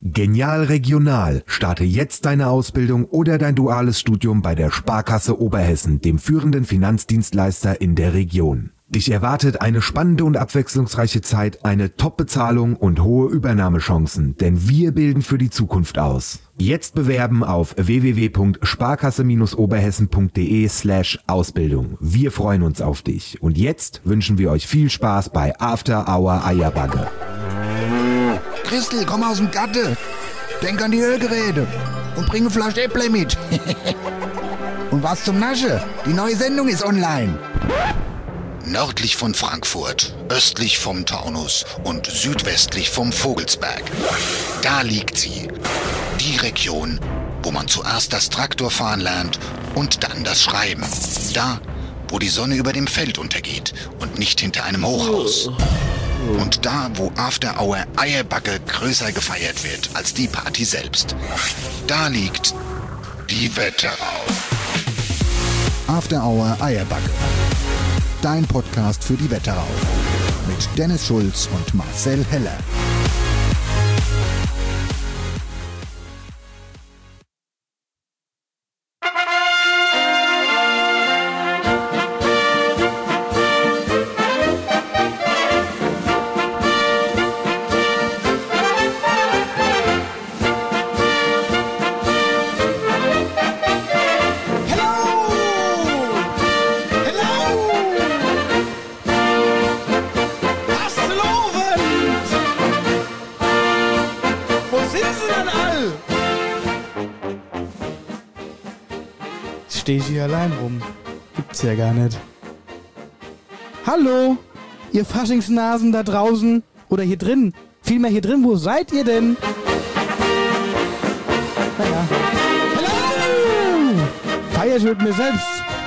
Genial Regional. Starte jetzt deine Ausbildung oder dein duales Studium bei der Sparkasse Oberhessen, dem führenden Finanzdienstleister in der Region. Dich erwartet eine spannende und abwechslungsreiche Zeit, eine Top-Bezahlung und hohe Übernahmechancen, denn wir bilden für die Zukunft aus. Jetzt bewerben auf www.sparkasse-oberhessen.de/Ausbildung. Wir freuen uns auf dich. Und jetzt wünschen wir euch viel Spaß bei After Hour Eierbagge. Christel, komm aus dem Gatte. Denk an die Ölgeräte und bring eine Flasche Äpple mit. Und was zum Nasche? Die neue Sendung ist online. Nördlich von Frankfurt, östlich vom Taunus und südwestlich vom Vogelsberg. Da liegt sie. Die Region, wo man zuerst das Traktorfahren lernt und dann das Schreiben. Da, wo die Sonne über dem Feld untergeht und nicht hinter einem Hochhaus. Und da, wo After Hour Eierbagge größer gefeiert wird als die Party selbst. Da liegt die Wetterau. After Hour Eierbagge. Dein Podcast für die Wetterau. Mit Dennis Schulz und Marcel Heller. Stehe ich hier allein rum. Gibt's ja gar nicht. Hallo, ihr Faschingsnasen da draußen. Oder hier drin. Vielmehr hier drin, wo seid ihr denn? Naja. Hallo! Feier ich mit mir selbst.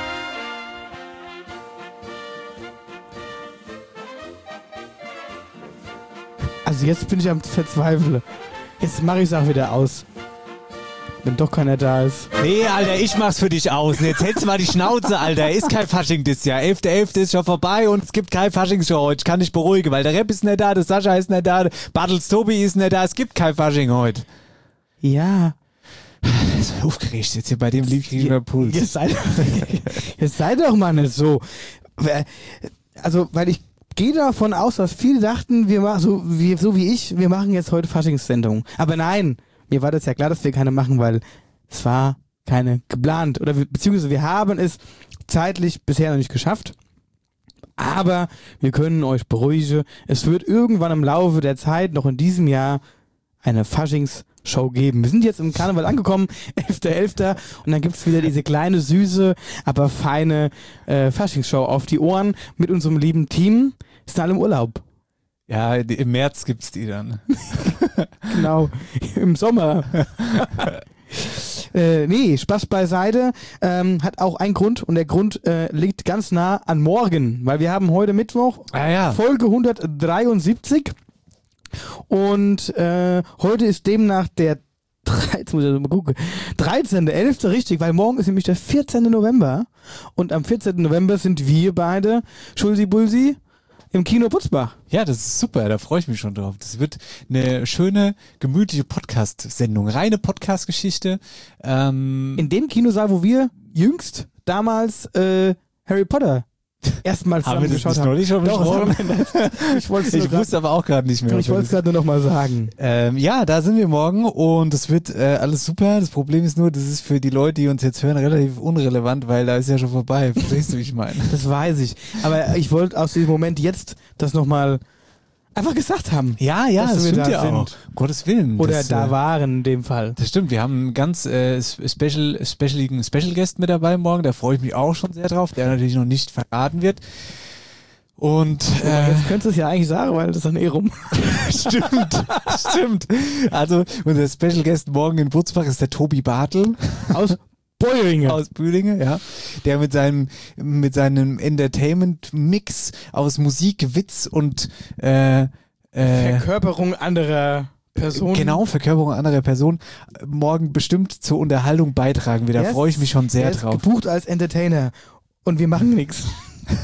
Also jetzt bin ich am Verzweifeln. Jetzt mache ich es auch wieder aus. Wenn doch keiner da ist. Nee, Alter, ich mach's für dich aus. Jetzt hältst du mal die Schnauze, Alter. Ist kein Fasching das Jahr. 11.11. ist schon vorbei und es gibt kein Faschingsshow heute. Ich kann dich beruhigen, weil der Rap ist nicht da, der Sascha ist nicht da, der Bartels Tobi ist nicht da. Es gibt kein Fasching heute. Ja. So aufgeregt jetzt hier bei dem Lied kriegen wir Puls. Jetzt seid doch mal nicht so. Also, weil ich gehe davon aus, dass viele dachten, wir machen so wie ich, wir machen jetzt heute Faschingssendung. Aber nein. Mir war das ja klar, dass wir keine machen, weil es war keine geplant. Oder beziehungsweise wir haben es zeitlich bisher noch nicht geschafft. Aber wir können euch beruhigen. Es wird irgendwann im Laufe der Zeit, noch in diesem Jahr, eine Faschingsshow geben. Wir sind jetzt im Karneval angekommen, 11.11. Und dann gibt's wieder diese kleine, süße, aber feine Faschingsshow auf die Ohren mit unserem lieben Team. Sind alle im Urlaub. Ja, im März gibt's die dann. Genau, im Sommer. Nee, Spaß beiseite. Hat auch einen Grund und der Grund liegt ganz nah an morgen, weil wir haben heute Mittwoch Folge 173 und heute ist demnach der 13.11. richtig, weil morgen ist nämlich der 14. November und am 14. November sind wir beide Schulsi-Bulsi im Kino Butzbach. Ja, das ist super, da freue ich mich schon drauf. Das wird eine schöne, gemütliche Podcast-Sendung, reine Podcast-Geschichte. In dem Kinosaal, wo wir jüngst damals Harry Potter erstmals haben wir das nicht neulich schon besprochen? Ich wusste aber auch gerade nicht mehr. Ich wollte es gerade nur noch mal sagen. Ja, da sind wir morgen und es wird alles super. Das Problem ist nur, das ist für die Leute, die uns jetzt hören, relativ unrelevant, weil da ist ja schon vorbei. Verstehst du, wie ich meine? Das weiß ich. Aber ich wollte aus diesem Moment jetzt das nochmal einfach gesagt haben. Ja, das stimmt ja auch. Gottes Willen. Oder das, da waren in dem Fall. Das stimmt, wir haben einen ganz Special Guest mit dabei morgen, da freue ich mich auch schon sehr drauf, der natürlich noch nicht verraten wird. Und jetzt könntest du es ja eigentlich sagen, weil das ist dann rum. Stimmt. Also unser Special Guest morgen in Butzbach ist der Tobi Bartel. Aus Bühlinge, ja. Der mit seinem Entertainment-Mix aus Musik, Witz und Verkörperung anderer Personen. Genau, Verkörperung anderer Personen morgen bestimmt zur Unterhaltung beitragen wird. Da freue ich mich schon sehr drauf. Er ist gebucht als Entertainer und wir machen nichts.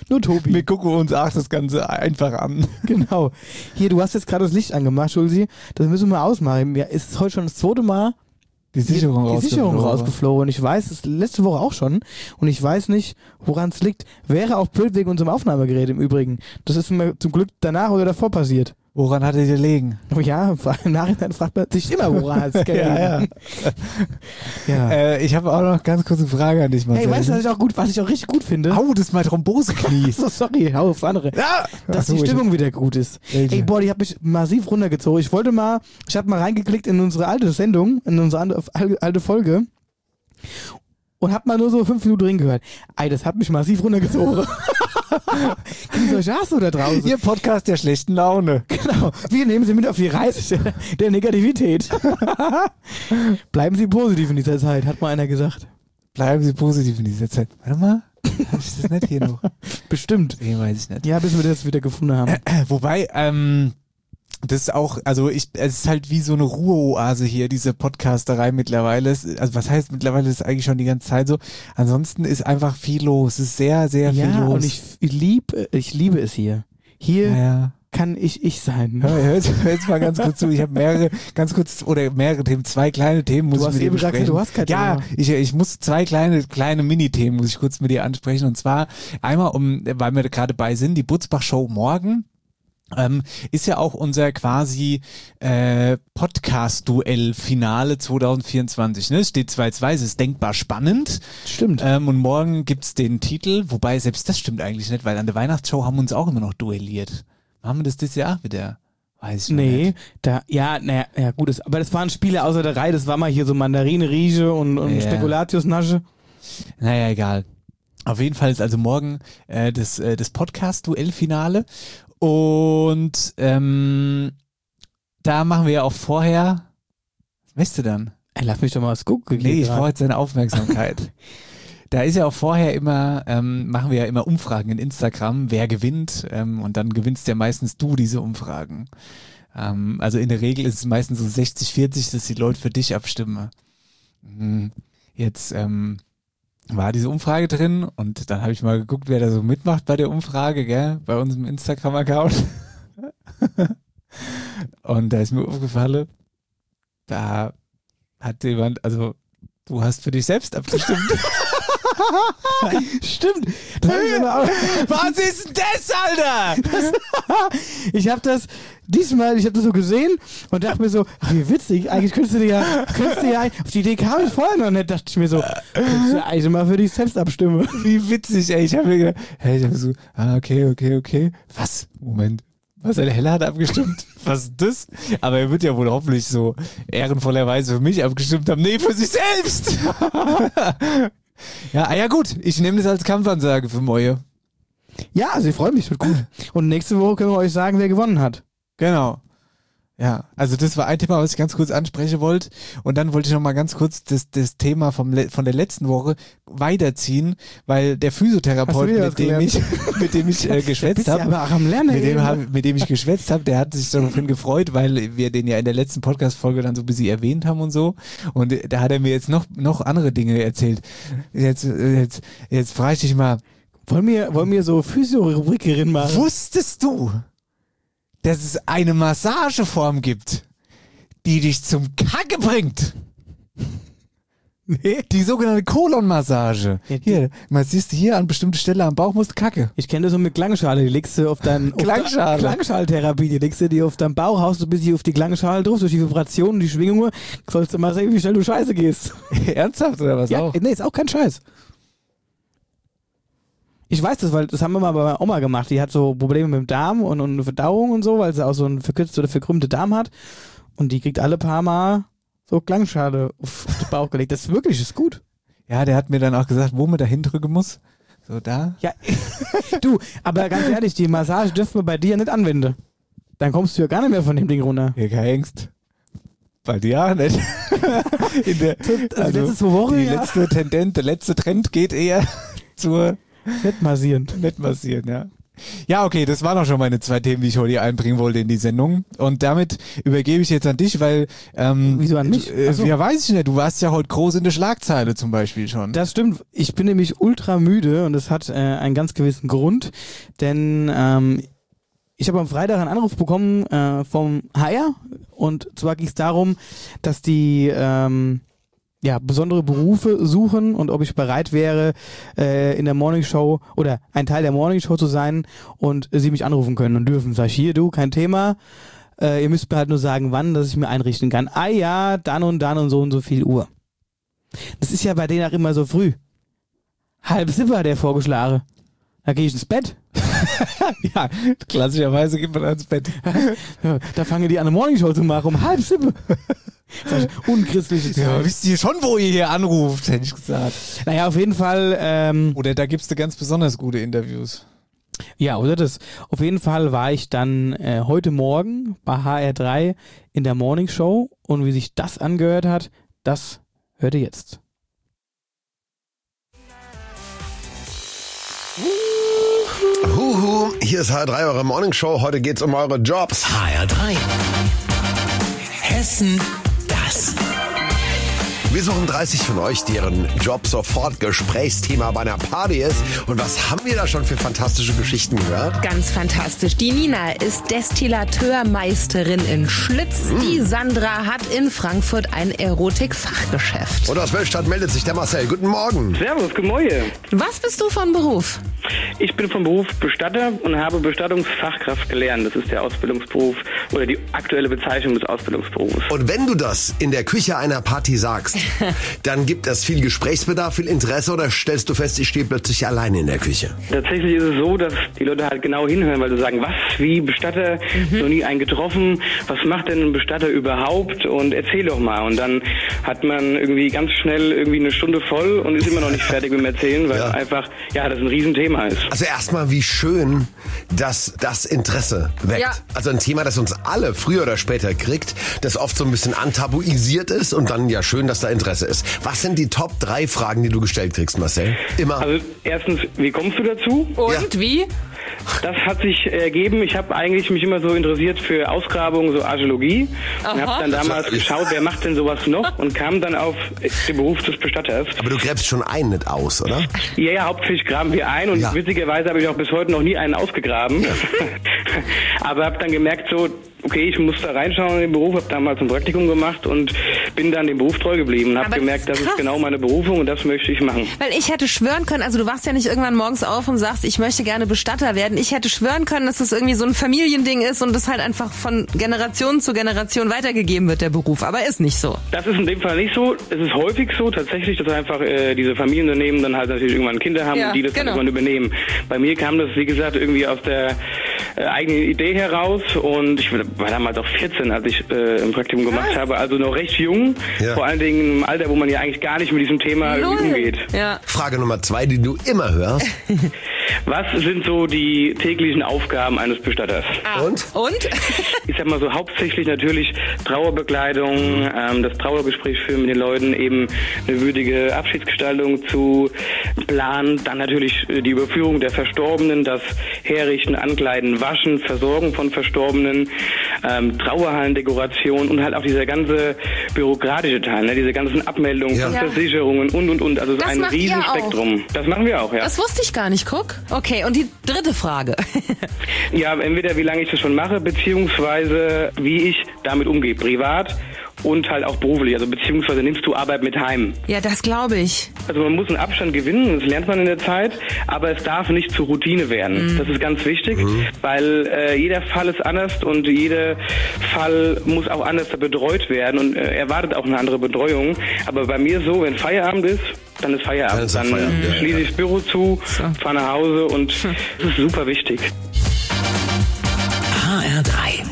Nur Tobi. Wir gucken uns auch das Ganze einfach an. Genau. Hier, du hast jetzt gerade das Licht angemacht, Schulzi. Das müssen wir ausmachen. Mir ist heute schon das zweite Mal Die Sicherung rausgeflogen. Ich weiß, das letzte Woche auch schon. Und ich weiß nicht, woran es liegt. Wäre auch blöd wegen unserem Aufnahmegerät im Übrigen. Das ist mir zum Glück danach oder davor passiert. Woran hat er gelegen? Oh ja, im Nachhinein fragt man sich immer, woran es gelegen. Ja. Ich habe auch noch ganz kurze Frage an dich, Marcel. Hey, weißt du, was ich auch richtig gut finde? Au, das ist mein Thromboseknie. So, sorry, hau aufs andere. Ja. Dass die Stimmung wieder gut ist. Ey, boah, ich habe mich massiv runtergezogen. Ich habe mal reingeklickt in unsere alte Sendung, in unsere alte Folge und hab mal nur so 5 Minuten drin gehört. Ey, das hat mich massiv runtergezogen. Solche hast du da draußen? Ihr Podcast der schlechten Laune. Genau. Wir nehmen Sie mit auf die Reise der Negativität. Bleiben Sie positiv in dieser Zeit, hat mal einer gesagt. Bleiben Sie positiv in dieser Zeit. Warte mal. Hab ich das nicht hier noch? Bestimmt. Nee, weiß ich nicht. Ja, bis wir das wieder gefunden haben. Wobei, das ist auch, also es ist halt wie so eine Ruheoase hier, diese Podcasterei mittlerweile. Also was heißt mittlerweile, das ist eigentlich schon die ganze Zeit so. Ansonsten ist einfach viel los. Es ist sehr, sehr viel los. Ja, und ich liebe es hier. Hier kann ich sein. Hör jetzt mal ganz kurz zu. Ich habe mehrere Themen, 2 kleine Themen muss ich mit dir besprechen. Du hast kein Thema. Ich muss 2 kleine Mini-Themen muss ich kurz mit dir ansprechen. Und zwar einmal, weil wir gerade bei sind, die Butzbach-Show morgen. Ist ja auch unser quasi Podcast-Duell-Finale 2024. Ne? Steht 2-2, es ist denkbar spannend. Stimmt. Und morgen gibt's den Titel, wobei selbst das stimmt eigentlich nicht, weil an der Weihnachtsshow haben wir uns auch immer noch duelliert. Machen wir das dieses Jahr wieder? Weiß ich nicht. Gut, aber das waren Spiele außer der Reihe, das war mal hier so Mandarine, Riege und Spekulatius-Nasche. Naja, egal. Auf jeden Fall ist also morgen das Podcast-Duell-Finale. Und da machen wir ja auch vorher, was weißt du dann? Ey, lass mich doch mal was gucken. Nee, ich brauche jetzt seine Aufmerksamkeit. Da ist ja auch vorher immer, machen wir ja immer Umfragen in Instagram, wer gewinnt, und dann gewinnst ja meistens du diese Umfragen. Also in der Regel ist es meistens so 60-40, dass die Leute für dich abstimmen. Jetzt war diese Umfrage drin und dann habe ich mal geguckt, wer da so mitmacht bei der Umfrage, gell, bei unserem Instagram-Account. Und da ist mir aufgefallen, da hat jemand, also du hast für dich selbst abgestimmt. Stimmt. Was ist denn das, Alter? Ich habe das so gesehen und dachte mir so, ach, wie witzig, eigentlich könntest du dir ja, auf die Idee kam ich vorher noch nicht, dachte ich mir so, könntest du eigentlich mal für dich selbst abstimmen. Wie witzig, ey, ich habe mir gedacht, so, okay. Was? Moment. Marcel Heller hat abgestimmt. Was ist das? Aber er wird ja wohl hoffentlich so ehrenvollerweise für mich abgestimmt haben. Nee, für sich selbst. Ja, gut. Ich nehme das als Kampfansage für Moje. Ja, also ich freue mich, wird gut. Und nächste Woche können wir euch sagen, wer gewonnen hat. Genau. Ja, also das war ein Thema, was ich ganz kurz ansprechen wollte. Und dann wollte ich noch mal ganz kurz das Thema von der letzten Woche weiterziehen, weil der Physiotherapeut, mit dem ich geschwätzt habe, mit dem ich geschwätzt habe, der hat sich daraufhin gefreut, weil wir den ja in der letzten Podcast-Folge dann so ein bisschen erwähnt haben und so. Und da hat er mir jetzt noch andere Dinge erzählt. Jetzt frage ich dich mal. Wollen wir so Physio-Rubrikerin machen? Wusstest du, dass es eine Massageform gibt, die dich zum Kacke bringt? Nee. Die sogenannte Kolonmassage. Ja, hier, mal siehst du hier an bestimmte Stelle am Bauch musst du Kacke. Ich kenne das so mit Klangschale. Die legst du auf deinen Klangschaltherapie. Die legst du dir auf deinen Bauch, haust du ein bisschen auf die Klangschale drauf, durch die Vibrationen, die Schwingungen. Sollst du mal sehen, wie schnell du scheiße gehst. Ernsthaft oder was auch? Nee, ist auch kein Scheiß. Ich weiß das, weil das haben wir mal bei meiner Oma gemacht. Die hat so Probleme mit dem Darm und eine Verdauung und so, weil sie auch so einen verkürzten oder verkrümmten Darm hat. Und die kriegt alle paar Mal so Klangschale auf den Bauch gelegt. Das ist gut. Ja, der hat mir dann auch gesagt, wo man da hindrücken muss. So da. Ja, du, aber ganz ehrlich, die Massage dürfen wir bei dir nicht anwenden. Dann kommst du ja gar nicht mehr von dem Ding runter. Ja, keine Angst. Bei dir auch nicht. Also letzte 2 Wochen, der letzte Trend geht eher zur Nicht massieren, ja. Ja, okay, das waren auch schon meine 2 Themen, die ich heute einbringen wollte in die Sendung. Und damit übergebe ich jetzt an dich, weil... Wieso an mich? Ja, weiß ich nicht. Du warst ja heute groß in der Schlagzeile zum Beispiel schon. Das stimmt. Ich bin nämlich ultra müde und das hat einen ganz gewissen Grund, denn ich habe am Freitag einen Anruf bekommen vom HR und zwar ging es darum, dass die besondere Berufe suchen und ob ich bereit wäre, in der Morningshow oder ein Teil der Morningshow zu sein und sie mich anrufen können und dürfen. Sag ich, hier, du, kein Thema. Ihr müsst mir halt nur sagen, wann, dass ich mir einrichten kann. Ah ja, dann und so viel Uhr. Das ist ja bei denen auch immer so früh. 6:30 hat der vorgeschlagen. Da gehe ich ins Bett. Ja, klassischerweise geht man ins Bett. Ja, da fangen die an, eine Morningshow zu machen um 6:30. Unchristliche Zeit. Ja, wisst ihr schon, wo ihr hier anruft, hätte ich gesagt. Naja, auf jeden Fall. Oder da gibt's da ganz besonders gute Interviews. Ja, oder das. Auf jeden Fall war ich dann heute Morgen bei HR3 in der Morningshow und wie sich das angehört hat, das hört ihr jetzt. Huhu, hier ist HR3, eure Morningshow. Heute geht's um eure Jobs. HR3. Hessen, das. Wir suchen 30 von euch, deren Job sofort Gesprächsthema bei einer Party ist. Und was haben wir da schon für fantastische Geschichten gehört? Ganz fantastisch. Die Nina ist Destillateurmeisterin in Schlitz. Die Sandra hat in Frankfurt ein Erotik-Fachgeschäft. Und aus Wölstadt meldet sich der Marcel. Guten Morgen. Servus, guten Morgen. Was bist du von Beruf? Ich bin vom Beruf Bestatter und habe Bestattungsfachkraft gelernt. Das ist der Ausbildungsberuf oder die aktuelle Bezeichnung des Ausbildungsberufs. Und wenn du das in der Küche einer Party sagst, dann gibt es viel Gesprächsbedarf, viel Interesse oder stellst du fest, ich stehe plötzlich alleine in der Küche? Tatsächlich ist es so, dass die Leute halt genau hinhören, weil sie sagen, was, wie Bestatter, noch nie einen getroffen, was macht denn ein Bestatter überhaupt und erzähl doch mal. Und dann hat man irgendwie ganz schnell irgendwie eine Stunde voll und ist immer noch nicht fertig mit dem Erzählen, weil einfach, ja, das ein Riesenthema ist. Also erstmal, wie schön, dass das Interesse weckt. Ja. Also ein Thema, das uns alle früher oder später kriegt, das oft so ein bisschen antabuisiert ist und dann ja schön, dass da Interesse ist. Was sind die Top 3 Fragen, die du gestellt kriegst, Marcel? Immer. Also erstens, wie kommst du dazu? Und wie? Das hat sich ergeben. Ich habe eigentlich mich immer so interessiert für Ausgrabungen, so Archäologie. Und habe dann damals geschaut, wer macht denn sowas noch und kam dann auf den Beruf des Bestatters. Aber du gräbst schon einen nicht aus, oder? Ja, hauptsächlich graben wir ein und witzigerweise habe ich auch bis heute noch nie einen ausgegraben. Ja. Aber habe dann gemerkt, so, okay, ich muss da reinschauen in den Beruf, habe damals ein Praktikum gemacht und bin dann dem Beruf treu geblieben. Habe gemerkt, das ist genau meine Berufung und das möchte ich machen. Weil ich hätte schwören können, also du wachst ja nicht irgendwann morgens auf und sagst, ich möchte gerne Bestatter werden. Ich hätte schwören können, dass das irgendwie so ein Familiending ist und das halt einfach von Generation zu Generation weitergegeben wird, der Beruf. Aber ist nicht so. Das ist in dem Fall nicht so. Es ist häufig so, tatsächlich, dass einfach diese Familienunternehmen dann halt natürlich irgendwann Kinder haben und die das dann irgendwann übernehmen. Bei mir kam das, wie gesagt, irgendwie aus der eigenen Idee heraus und ich war damals auch 14, als ich ein Praktikum gemacht habe, also noch recht jung, vor allen Dingen im Alter, wo man ja eigentlich gar nicht mit diesem Thema irgendwie umgeht. Ja. Frage Nummer 2, die du immer hörst. Was sind so die täglichen Aufgaben eines Bestatters? Und? Ich sag mal so, hauptsächlich natürlich Trauerbekleidung, das Trauergespräch führen mit den Leuten, eben eine würdige Abschiedsgestaltung zu planen, dann natürlich die Überführung der Verstorbenen, das Herrichten, Ankleiden, Waschen, Versorgen von Verstorbenen, Trauerhallendekoration und halt auch dieser ganze bürokratische Teil, ne, diese ganzen Abmeldungen, Versicherungen und. Also so ein Riesenspektrum. Das machen wir auch, ja. Das wusste ich gar nicht, guck. Okay, und die dritte Frage. Ja, entweder wie lange ich das schon mache, beziehungsweise wie ich damit umgehe, privat und halt auch beruflich, also beziehungsweise nimmst du Arbeit mit heim. Ja, das glaube ich. Also man muss einen Abstand gewinnen, das lernt man in der Zeit, aber es darf nicht zur Routine werden. Das ist ganz wichtig, weil jeder Fall ist anders und jeder Fall muss auch anders betreut werden und erwartet auch eine andere Betreuung. Aber bei mir so, wenn Feierabend ist, dann ist Feierabend. Dann schließe ich das Büro zu, fahre nach Hause und das ist super wichtig. HR3.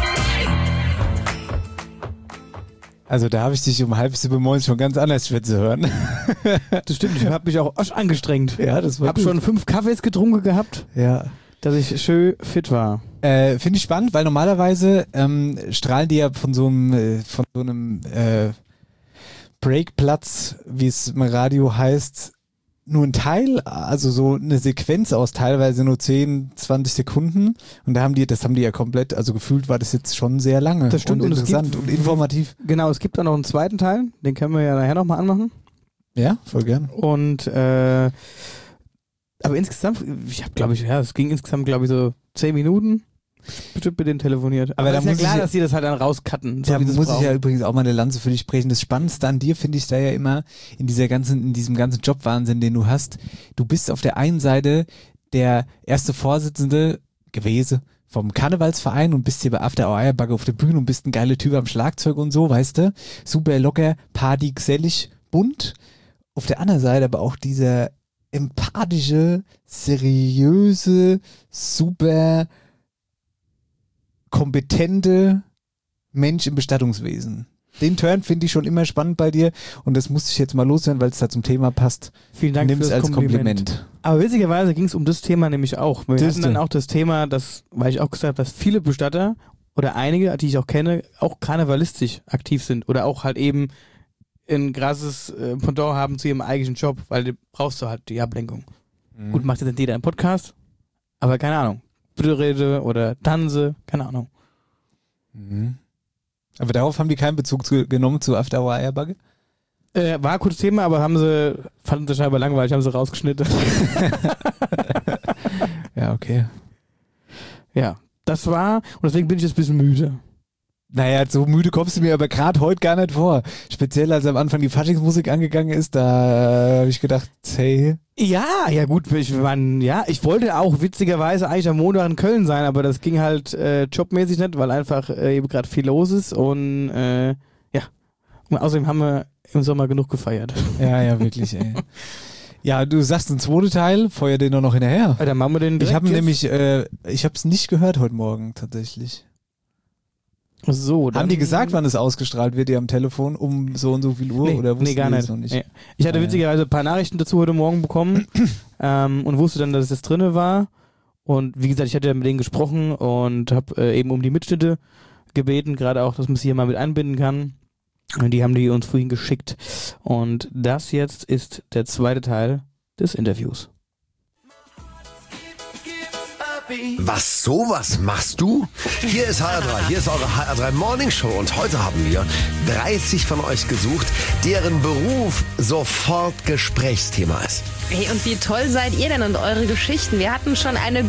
Also da habe ich dich um 6:30 morgens schon ganz anders schwätzen hören. Das stimmt, ich habe mich auch angestrengt. Ja, das war Ich habe schon 5 Kaffees getrunken gehabt, dass ich schön fit war. Finde ich spannend, weil normalerweise strahlen die ja von so einem Breakplatz, wie es im Radio heißt, nur ein Teil, also so eine Sequenz aus teilweise nur 10, 20 Sekunden und das haben die ja komplett, also gefühlt war das jetzt schon sehr lange. Das stimmt und und interessant und informativ. Genau, es gibt auch noch einen zweiten Teil, den können wir ja nachher nochmal anmachen. Ja, voll gern. Und aber insgesamt, es ging insgesamt, glaube ich, so 10 Minuten. Bestimmt mit denen telefoniert. Aber da ist ja muss klar, ich- dass die das halt dann rauscutten. Da wie sie es muss ich brauchen. ja übrigens auch mal eine Lanze für dich brechen. Das Spannendste an dir finde ich da ja immer in diesem ganzen Jobwahnsinn, den du hast. Du bist auf der einen Seite der erste Vorsitzende gewesen vom Karnevalsverein und bist hier bei After Our Eierbacke auf der Bühne und bist ein geiler Typ am Schlagzeug und so, weißt du? Super locker, party, gesellig, bunt. Auf der anderen Seite aber auch dieser empathische, seriöse, super kompetente Mensch im Bestattungswesen. Den Turn finde ich schon immer spannend bei dir und das musste ich jetzt mal loswerden, weil es da zum Thema passt. Vielen Dank Nimm's für das als Kompliment. Aber witzigerweise ging es um das Thema nämlich auch. Wir Siehste. hatten dann auch das Thema, weil ich auch gesagt habe, dass viele Bestatter oder einige, die ich auch kenne, auch karnevalistisch aktiv sind oder auch halt eben ein krasses Pendant haben zu ihrem eigentlichen Job, weil du brauchst du halt die Ablenkung. Gut, macht jetzt nicht jeder einen Podcast, aber keine Ahnung. Bütterrede oder Tanze, keine Ahnung. Aber darauf haben die keinen Bezug genommen zu After Our Eierbacke? War ein gutes Thema, aber fanden sie scheinbar langweilig, haben sie rausgeschnitten. Ja, okay. Ja, das war, und deswegen bin ich jetzt ein bisschen müde. Naja, so müde kommst du mir aber gerade heute gar nicht vor. Speziell als am Anfang die Faschingsmusik angegangen ist, da habe ich gedacht, hey. Ja gut, ich wollte auch witzigerweise eigentlich am Montag in Köln sein, aber das ging halt jobmäßig nicht, weil einfach eben gerade viel los ist und und außerdem haben wir im Sommer genug gefeiert. Ja, wirklich, ey. Ja, du sagst ein zweiter Teil, feuer den doch noch hinterher. Dann machen wir den direkt Ich habe jetzt. nämlich, ich habe es nicht gehört heute Morgen tatsächlich. So, dann Haben die gesagt, wann es ausgestrahlt wird, ihr am Telefon, um so und so viel Uhr? Oder wussten gar die nicht. das noch nicht? Nee. Ich hatte witzigerweise ein paar Nachrichten dazu heute Morgen bekommen und wusste dann, dass es das drinne war. Und wie gesagt, ich hatte ja mit denen gesprochen und habe eben um die Mitschnitte gebeten, gerade auch, dass man sie hier mal mit einbinden kann. Und die haben die uns vorhin geschickt. Und das jetzt ist der zweite Teil des Interviews. Sowas machst du? Hier ist HR3, hier ist eure HR3 Morning Show und heute haben wir 30 von euch gesucht, deren Beruf sofort Gesprächsthema ist. Hey, und wie toll seid ihr denn und eure Geschichten? Wir hatten schon eine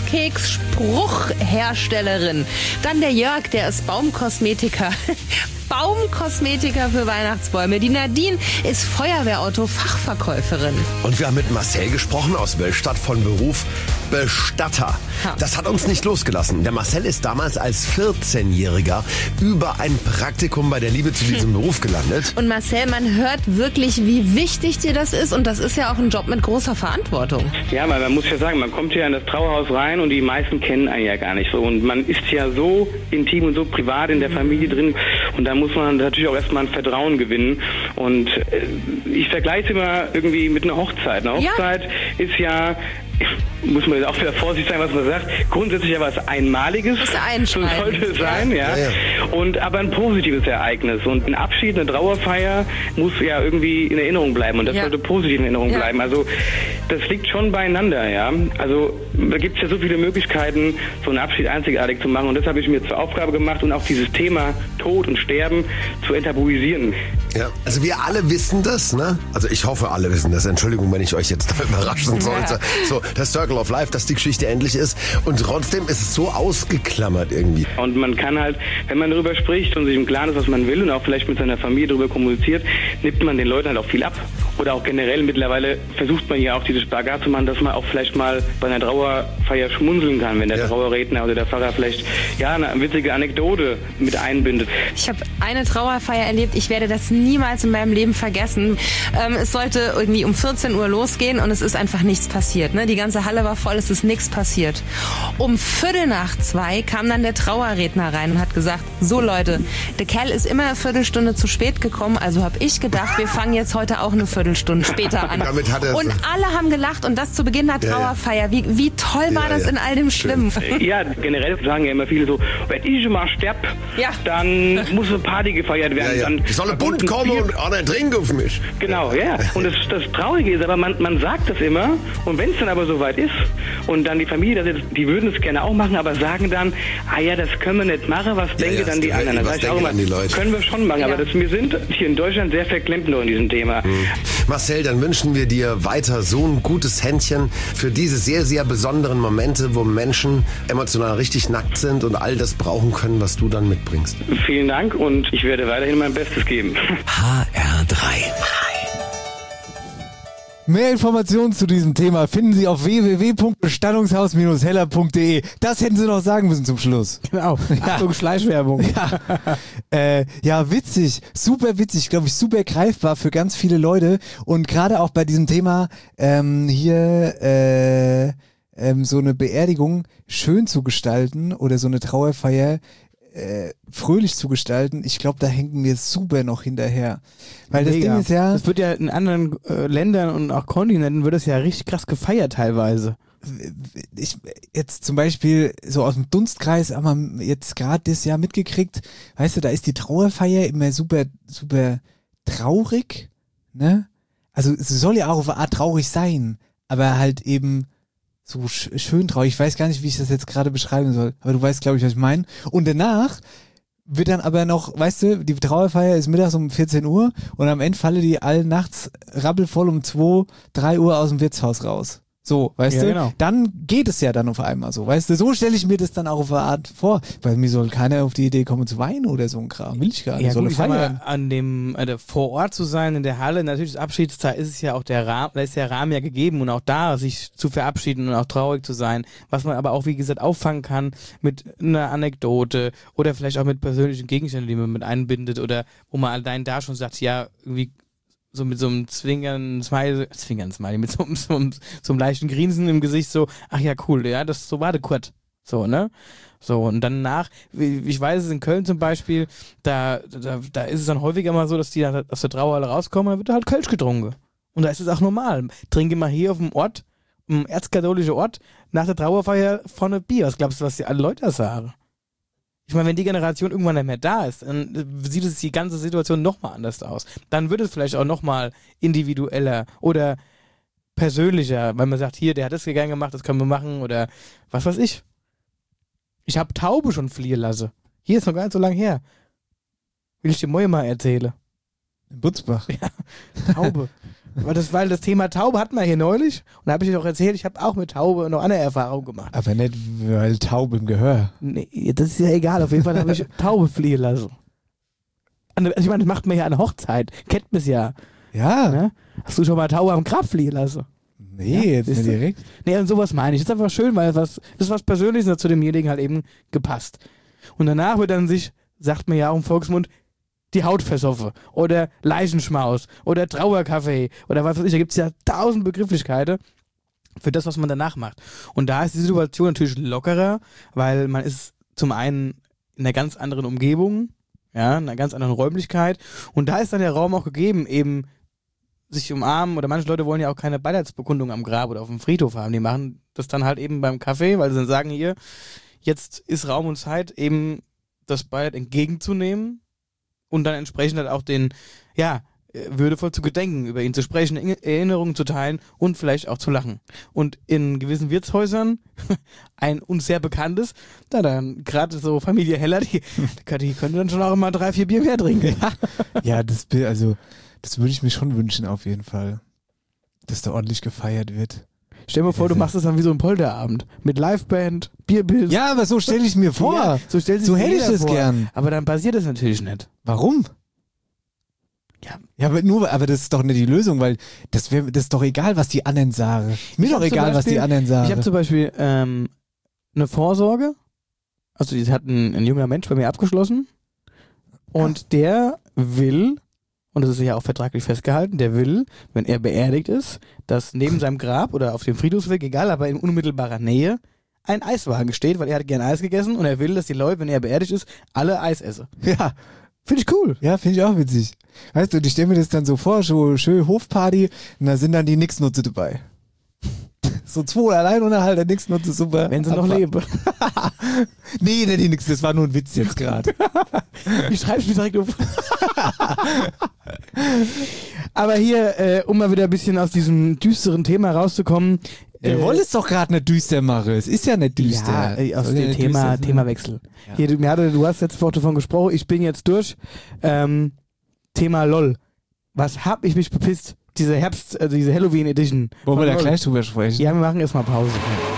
Glückskeks-Spruchherstellerin. Dann der Jörg, der ist Baumkosmetiker. Baumkosmetiker für Weihnachtsbäume. Die Nadine ist Feuerwehrauto-Fachverkäuferin. Und wir haben mit Marcel gesprochen aus Wölstadt von Beruf Bestatter. Das hat uns nicht losgelassen. Der Marcel ist damals als 14-Jähriger über ein Praktikum bei der Liebe zu diesem Beruf gelandet. Und Marcel, man hört wirklich, wie wichtig dir das ist. Und das ist ja auch ein Job mit großer Verantwortung. Ja, man muss ja sagen, man kommt ja in das Trauerhaus rein und die meisten kennen einen ja gar nicht so. Und man ist ja so intim und so privat in der Familie drin. Und da muss man natürlich auch erstmal ein Vertrauen gewinnen. Und ich vergleiche es immer irgendwie mit einer Hochzeit. Eine Hochzeit ist ja, muss man auch wieder vorsichtig sein, was man sagt, grundsätzlich ja was Einmaliges. Das ist so sollte es sein, ja. Und aber ein positives Ereignis. Und ein Abschied, eine Trauerfeier muss ja irgendwie in Erinnerung bleiben. Und das sollte positiv in Erinnerung bleiben. Also das liegt schon beieinander, ja. Also da gibt es ja so viele Möglichkeiten, so einen Abschied einzigartig zu machen. Und das habe ich mir zur Aufgabe gemacht und auch dieses Thema Tod und Sterben zu enttabuisieren. Ja, also wir alle wissen das, ne? Also ich hoffe, alle wissen das. Entschuldigung, wenn ich euch jetzt da überraschen sollte. Ja. So, das Circle of Life, dass die Geschichte endlich ist. Und trotzdem ist es so ausgeklammert irgendwie. Und man kann halt, wenn man darüber spricht und sich im Klaren ist, was man will und auch vielleicht mit seiner Familie darüber kommuniziert, nimmt man den Leuten halt auch viel ab. Oder auch generell mittlerweile versucht man ja auch diese Spagat zu machen, dass man auch vielleicht mal bei einer Trauerfeier schmunzeln kann, wenn der Trauerredner oder der Pfarrer vielleicht eine witzige Anekdote mit einbindet. Ich habe eine Trauerfeier erlebt, ich werde das niemals in meinem Leben vergessen. Es sollte irgendwie um 14 Uhr losgehen und es ist einfach nichts passiert. Ne? Die ganze Halle war voll, es ist nichts passiert. Um 1:45 kam dann der Trauerredner rein und hat gesagt, so Leute, der Kerl ist immer eine Viertelstunde zu spät gekommen, also habe ich gedacht, wir fangen jetzt heute auch eine Viertelstunde später an. Damit hat er und alle haben gelacht und das zu Beginn der Trauerfeier. Wie toll war das in all dem Schlimmen? Ja, generell sagen ja immer viele so, wenn ich schon mal sterb, dann muss eine Party gefeiert werden. Dann ich soll ein Bund kommen und einer trinken auf mich. Genau, ja. Und das Traurige ist aber, man sagt das immer und wenn es dann aber soweit ist und dann die Familie, die würden es gerne auch machen, aber sagen dann, das können wir nicht machen, was denken dann die anderen? Das heißt auch immer, können wir schon machen, aber wir sind hier in Deutschland sehr verklemmt noch in diesem Thema. Marcel, dann wünschen wir dir weiter so ein gutes Händchen für diese sehr, sehr besonderen Momente, wo Menschen emotional richtig nackt sind und all das brauchen können, was du dann mitbringst. Vielen Dank und ich werde weiterhin mein Bestes geben. HR3. Mehr Informationen zu diesem Thema finden Sie auf www.bestattungshaus-heller.de. Das hätten Sie noch sagen müssen zum Schluss. Genau. Achtung, Schleichwerbung. Ja, witzig. Super witzig. Glaube ich, super greifbar für ganz viele Leute. Und gerade auch bei diesem Thema so eine Beerdigung schön zu gestalten oder so eine Trauerfeier fröhlich zu gestalten, ich glaube, da hängen wir super noch hinterher. Weil das Ding ist ja... Das wird ja in anderen Ländern und auch Kontinenten wird das ja richtig krass gefeiert teilweise. Ich jetzt zum Beispiel so aus dem Dunstkreis haben wir jetzt gerade das Jahr mitgekriegt, weißt du, da ist die Trauerfeier immer super, super traurig, ne? Also es soll ja auch auf eine Art traurig sein, aber halt eben so schön traurig. Ich weiß gar nicht, wie ich das jetzt gerade beschreiben soll, aber du weißt, glaube ich, was ich meine. Und danach wird dann aber noch, weißt du, die Trauerfeier ist mittags um 14 Uhr und am Ende falle die allen nachts rappelvoll um 2, 3 Uhr aus dem Wirtshaus raus. So, weißt du? Genau. Dann geht es ja dann auf einmal so, weißt du? So stelle ich mir das dann auch auf eine Art vor, weil mir soll keiner auf die Idee kommen zu weinen oder so ein Kram. Will ich gar nicht. Ja, soll gut, feiern. Vor Ort zu sein in der Halle, natürlich das Abschiedstag ist es ja auch der Rahmen, da ist der Rahmen ja gegeben und auch da sich zu verabschieden und auch traurig zu sein, was man aber auch, wie gesagt, auffangen kann mit einer Anekdote oder vielleicht auch mit persönlichen Gegenständen, die man mit einbindet oder wo man allein da schon sagt, ja, irgendwie so mit so einem Zwingern-Smiley, mit so einem leichten Grinsen im Gesicht, so, ach ja, cool, ja, so war der Kurt. So, ne? So, und danach, ich weiß es in Köln zum Beispiel, da ist es dann häufiger mal so, dass die dann aus der Trauerhalle rauskommen, da wird halt Kölsch getrunken. Und da ist es auch normal. Trinke mal hier auf dem Ort, einem erzkatholischen Ort, nach der Trauerfeier vorne Bier. Was glaubst du, was die alle Leute sagen? Ich meine, wenn die Generation irgendwann nicht mehr da ist, dann sieht es die ganze Situation nochmal anders aus. Dann wird es vielleicht auch nochmal individueller oder persönlicher, weil man sagt, hier, der hat das gerne gemacht, das können wir machen oder was weiß ich. Ich habe Taube schon fliehen lassen. Hier ist noch gar nicht so lange her. Will ich dir morgen mal erzählen. In Butzbach. Ja, Taube. Weil das Thema Taube hatten wir hier neulich und da habe ich dir auch erzählt, ich habe auch mit Taube noch andere Erfahrungen gemacht. Aber nicht, weil Taube im Gehör. Nee, das ist ja egal, auf jeden Fall habe ich Taube fliehen lassen. Also ich meine, das macht man ja an der Hochzeit, kennt man es ja. Ja. Ne? Hast du schon mal Taube am Grab fliehen lassen? Nee, jetzt nicht direkt. Nee, und sowas meine ich. Das ist einfach schön, weil das ist was Persönliches und hat zu demjenigen halt eben gepasst. Und danach wird dann sagt man ja auch im Volksmund, die Haut versoffen oder Leichenschmaus oder Trauerkaffee oder was weiß ich, da gibt es ja 1000 Begrifflichkeiten für das, was man danach macht. Und da ist die Situation natürlich lockerer, weil man ist zum einen in einer ganz anderen Umgebung, ja, in einer ganz anderen Räumlichkeit und da ist dann der Raum auch gegeben, eben sich umarmen oder manche Leute wollen ja auch keine Beileidsbekundung am Grab oder auf dem Friedhof haben, die machen das dann halt eben beim Kaffee, weil sie dann sagen, hier, jetzt ist Raum und Zeit, eben das Beileid entgegenzunehmen und dann entsprechend halt auch den, ja, würdevoll zu gedenken, über ihn zu sprechen, Erinnerungen zu teilen und vielleicht auch zu lachen. Und in gewissen Wirtshäusern, ein uns sehr bekanntes, da dann gerade so Familie Heller, die können dann schon auch immer 3-4 Bier mehr trinken. Ja, das würde ich mir schon wünschen auf jeden Fall, dass da ordentlich gefeiert wird. Stell dir mal vor, du machst das dann wie so ein Polterabend. Mit Liveband, Bierpilz. Ja, aber so stelle ich mir vor. Ja, so hätte ich das gern. Aber dann passiert das natürlich nicht. Warum? Ja, aber das ist doch nicht die Lösung, weil das ist doch egal, was die anderen sagen. Mir doch egal, was die anderen sagen. Ich habe zum Beispiel eine Vorsorge. Also die hat ein junger Mensch bei mir abgeschlossen. Und der will und das ist ja auch vertraglich festgehalten, der will, wenn er beerdigt ist, dass neben seinem Grab oder auf dem Friedhofsweg, egal, aber in unmittelbarer Nähe, ein Eiswagen steht, weil er hat gern Eis gegessen und er will, dass die Leute, wenn er beerdigt ist, alle Eis essen. Ja. Finde ich cool. Ja, finde ich auch witzig. Weißt du, ich stelle mir das dann so vor, so schön Hofparty und da sind dann die Nixnutze dabei. So 2 allein und halt der Nixnutze, super. Wenn sie noch leben. Nee, die Nix, das war nur ein Witz jetzt gerade. Ich schreibe mich direkt auf. Aber hier, um mal wieder ein bisschen aus diesem düsteren Thema rauszukommen. Wir wollen es doch gerade nicht düster machen. Es ist ja nicht düster. Ja, aus dem Themawechsel. Ja. Hier, du hast letzte Woche davon gesprochen, ich bin jetzt durch. Thema LOL. Was hab ich mich bepisst? Diese diese Halloween Edition. Wollen wir da gleich drüber sprechen? Ja, wir machen erstmal Pause.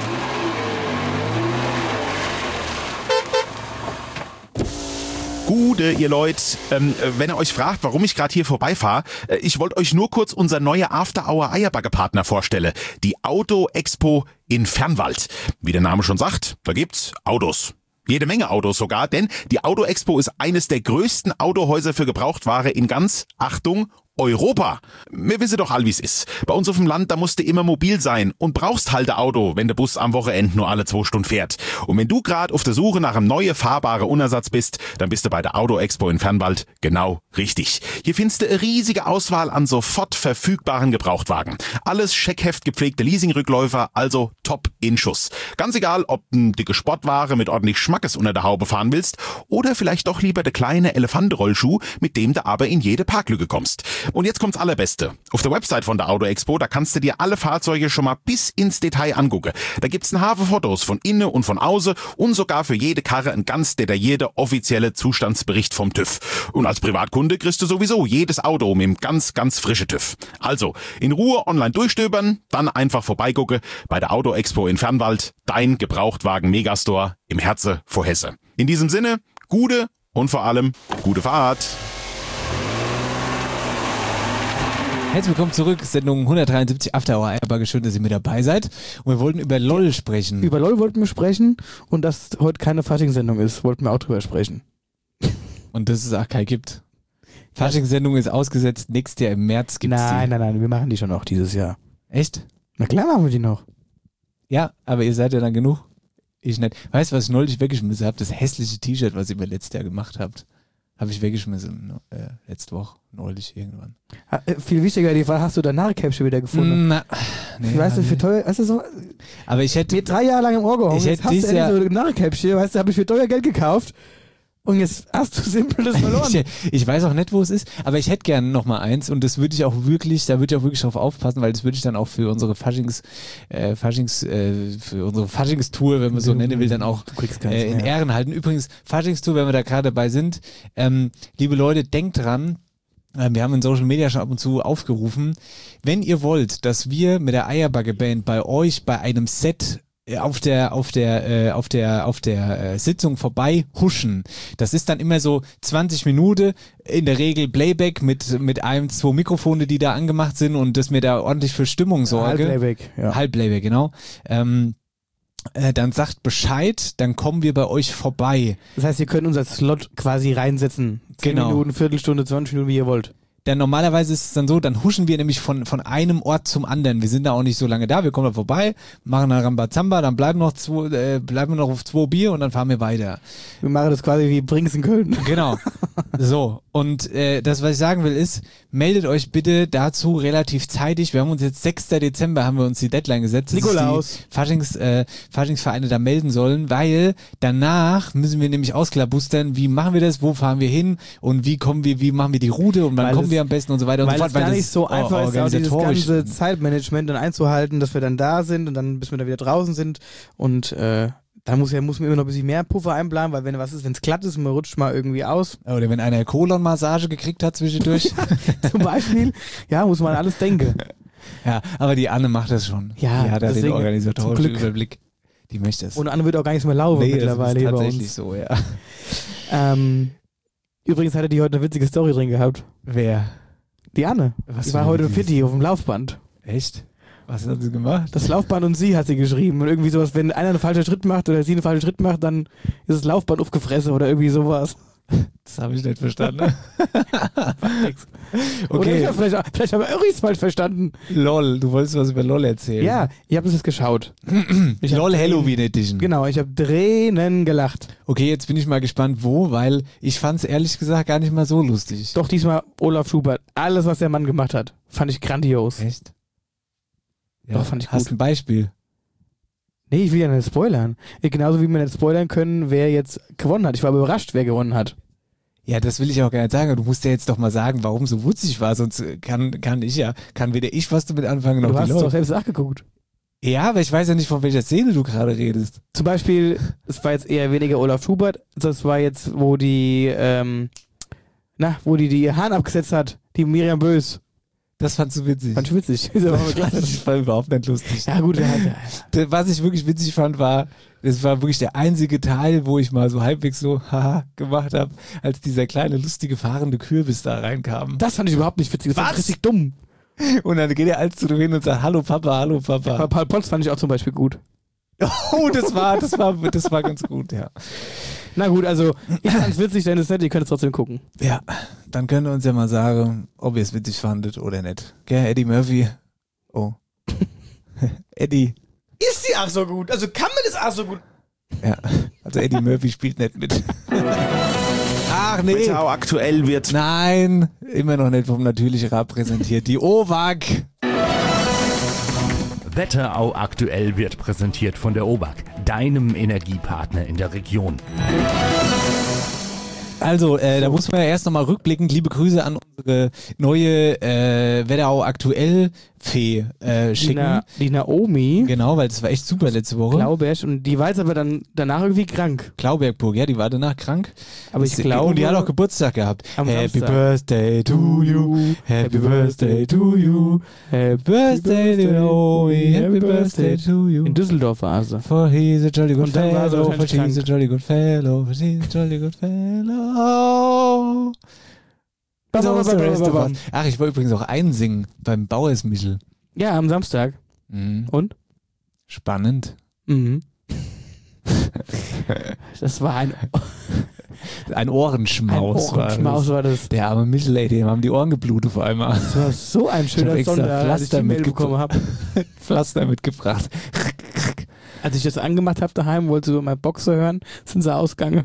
Gude, ihr Leute, wenn ihr euch fragt, warum ich gerade hier vorbeifahre, ich wollte euch nur kurz unser neuer After-Hour-Eierbagger-Partner vorstellen, die Auto Expo in Fernwald. Wie der Name schon sagt, da gibt's Autos. Jede Menge Autos sogar, denn die Auto Expo ist eines der größten Autohäuser für Gebrauchtware in ganz, Achtung, Europa. Wir wissen doch all, wie's ist. Bei uns auf dem Land, da musst du immer mobil sein und brauchst halt ein Auto, wenn der Bus am Wochenende nur alle 2 Stunden fährt. Und wenn du gerade auf der Suche nach einem neuen fahrbaren Unersatz bist, dann bist du bei der Auto Expo in Fernwald genau richtig. Hier findest du eine riesige Auswahl an sofort verfügbaren Gebrauchtwagen. Alles scheckheft gepflegte Leasingrückläufer, also top in Schuss. Ganz egal, ob du dicke Sportware mit ordentlich Schmackes unter der Haube fahren willst oder vielleicht doch lieber der kleine Elefantenrollschuh, mit dem du aber in jede Parklücke kommst. Und jetzt kommt's Allerbeste. Auf der Website von der Auto Expo, da kannst du dir alle Fahrzeuge schon mal bis ins Detail angucken. Da gibt's ein Haufen Fotos von innen und von außen und sogar für jede Karre ein ganz detaillierter offizielle Zustandsbericht vom TÜV. Und als Privatkunde kriegst du sowieso jedes Auto mit einem ganz, ganz frischen TÜV. Also, in Ruhe online durchstöbern, dann einfach vorbeigucken bei der Auto Expo in Fernwald, dein Gebrauchtwagen-Megastore im Herzen vor Hesse. In diesem Sinne, gute und vor allem gute Fahrt. Herzlich willkommen zurück, Sendung 173 After Hour Eierbagger. Schön, dass ihr mit dabei seid. Und wir wollten über LOL sprechen. Über LOL wollten wir sprechen und dass heute keine Faschingssendung ist, wollten wir auch drüber sprechen. Und dass es auch keine gibt. Faschingssendung ist ausgesetzt, nächstes Jahr im März gibt's die. Nein, wir machen die schon noch dieses Jahr. Echt? Na klar machen wir die noch. Ja, aber ihr seid ja dann genug. Ich nicht. Weißt du, was ich neulich weggeschmissen habe? Das hässliche T-Shirt, was ihr mir letztes Jahr gemacht habt. Habe ich weggeschmissen, letzte Woche, neulich irgendwann. Viel wichtiger, die Frage, hast du dein Narrenkäppchen wieder gefunden? Nee, weißt du, für teuer, weißt du so? Aber ich hätte mir 3 Jahre lang im Ohr gehauen, jetzt hast du endlich so ein Narrenkäppchen, weißt du, habe ich für teuer Geld gekauft. Und jetzt hast du simpel das verloren. Ich weiß auch nicht, wo es ist, aber ich hätte gerne noch mal eins und das würde ich auch wirklich, da würde ich auch wirklich drauf aufpassen, weil das würde ich dann auch für unsere für unsere Faschingstour, wenn man so nennen will, dann auch in Ehren halten. Übrigens, Faschingstour, wenn wir da gerade dabei sind, liebe Leute, denkt dran, wir haben in Social Media schon ab und zu aufgerufen, wenn ihr wollt, dass wir mit der Eierbagger Band bei euch bei einem Set auf der Sitzung vorbei huschen. Das ist dann immer so 20 Minuten, in der Regel Playback mit 1-2 Mikrofone, die da angemacht sind und dass mir da ordentlich für Stimmung sorge. Halbplayback, genau. Dann sagt Bescheid, dann kommen wir bei euch vorbei. Das heißt, ihr könnt unser Slot quasi reinsetzen. 10 Minuten, Viertelstunde, 20 Minuten, wie ihr wollt. Denn normalerweise ist es dann so, dann huschen wir nämlich von einem Ort zum anderen. Wir sind da auch nicht so lange da, wir kommen da vorbei, machen eine Rambazamba, dann bleiben wir noch auf 2 Bier und dann fahren wir weiter. Wir machen das quasi wie Brings in Köln. Genau. So. Und das, was ich sagen will, ist, meldet euch bitte dazu relativ zeitig. Wir haben uns jetzt 6. Dezember haben wir uns die Deadline gesetzt. Nikolaus. Die Faschingsvereine da melden sollen, weil danach müssen wir nämlich ausklabustern, wie machen wir das, wo fahren wir hin und wie machen wir die Route und wann kommen wir am besten und so weiter und so fort. Weil es gar nicht so einfach ist, auch dieses ganze Zeitmanagement dann einzuhalten, dass wir dann da sind und dann bis wir da wieder draußen sind und da muss man immer noch ein bisschen mehr Puffer einplanen, weil wenn es glatt ist und man rutscht mal irgendwie aus. Oder wenn einer Kolonmassage gekriegt hat zwischendurch. Zum Beispiel, ja, muss man alles denken. Ja, aber die Anne macht das schon. Ja, die hat da den organisatorischen Überblick. Die möchte es. Und Anne wird auch gar nichts mehr laufen mittlerweile das ist tatsächlich hier bei uns. So, ja. Übrigens hatte die heute eine witzige Story drin gehabt. Wer? Die Anne. Die war heute fit auf dem Laufband. Echt? Was hat sie gemacht? Das Laufband und sie hat sie geschrieben. Und irgendwie sowas, wenn einer einen falschen Schritt macht oder sie einen falschen Schritt macht, dann ist das Laufband aufgefressen oder irgendwie sowas. Das habe ich nicht verstanden. Okay. Okay, Vielleicht haben wir Öris falsch verstanden. LOL, du wolltest was über LOL erzählen. Ja, ihr habt es geschaut. LOL Halloween Edition. Genau, ich habe Tränen gelacht. Okay, jetzt bin ich mal gespannt, wo, weil ich fand es ehrlich gesagt gar nicht mal so lustig. Doch diesmal Olaf Schubert. Alles, was der Mann gemacht hat, fand ich grandios. Echt? Ja, Doch, fand ich hast gut. ein Beispiel? Nee, ich will ja nicht spoilern. Genauso wie wir nicht spoilern können, wer jetzt gewonnen hat. Ich war aber überrascht, wer gewonnen hat. Ja, das will ich auch gar nicht sagen. Du musst ja jetzt doch mal sagen, warum so wutzig war, sonst kann weder ich was damit anfangen, noch Du die hast es Leute. doch selbst nachgeguckt. Ja, aber ich weiß ja nicht, von welcher Szene du gerade redest. Zum Beispiel, es war jetzt eher weniger Olaf Schubert, das war jetzt, wo die Hahn abgesetzt hat, die Miriam Bös. Das fandst du witzig. Fand ich witzig. Ist aber klasse. Das war überhaupt nicht lustig. Ja gut, Was ich wirklich witzig fand, das war wirklich der einzige Teil, wo ich mal so halbwegs so haha gemacht habe, als dieser kleine, lustige, fahrende Kürbis da reinkam. das fand ich überhaupt nicht witzig. Das fand ich richtig dumm. Und dann geht er als zu dem hin und sagt, hallo Papa, hallo Papa. Aber Paul Potts fand ich auch zum Beispiel gut. Oh, das war ganz gut, ja. Na gut, also ich fand's witzig, denn es nett, ihr könnt es trotzdem gucken. Ja, dann könnt ihr uns ja mal sagen, ob ihr es witzig fandet oder nicht. Gell, Eddie Murphy? Oh. Eddie. Ist sie auch so gut? Also kann man das auch so gut? Ja, also Eddie Murphy spielt nicht mit. Ach nee. Wetterau aktuell wird... Nein, immer noch nicht vom natürlichen Rad präsentiert. Die OWAG. Wetterau aktuell wird präsentiert von der OWAG, deinem Energiepartner in der Region. Also, da muss man ja erst nochmal rückblickend liebe Grüße an unsere neue Wetterau aktuell Fee schicken. Die Naomi. Genau, weil das war echt super letzte Woche. Glauberg. Und die war jetzt aber dann danach irgendwie krank. Klaubergburg, ja, die war danach krank. Aber ich glaube... Und die hat auch Geburtstag gehabt. Am Happy Samstag. Birthday to you. Happy Birthday to you. Happy Birthday to Naomi. Happy Birthday to you. In Düsseldorf war sie. For he's a jolly good Und dann war sie fellow. For wahrscheinlich she's a krank. jolly good fellow. For she's a jolly good fellow. Ach, ich wollte übrigens auch einsingen beim Bauersmichel. Ja, am Samstag. Mhm. Und? Spannend. Mhm. Das war Ein Ohrenschmaus, war das. Der arme Michel, ey, dem haben die Ohren geblutet vor allem. Das war so ein Ich hab schöner extra Sonder, als ich die Pflaster Mail bekommen habe. Pflaster mitgebracht. Als ich das angemacht habe daheim, wollte so mein Boxer hören, sind sie ausgegangen.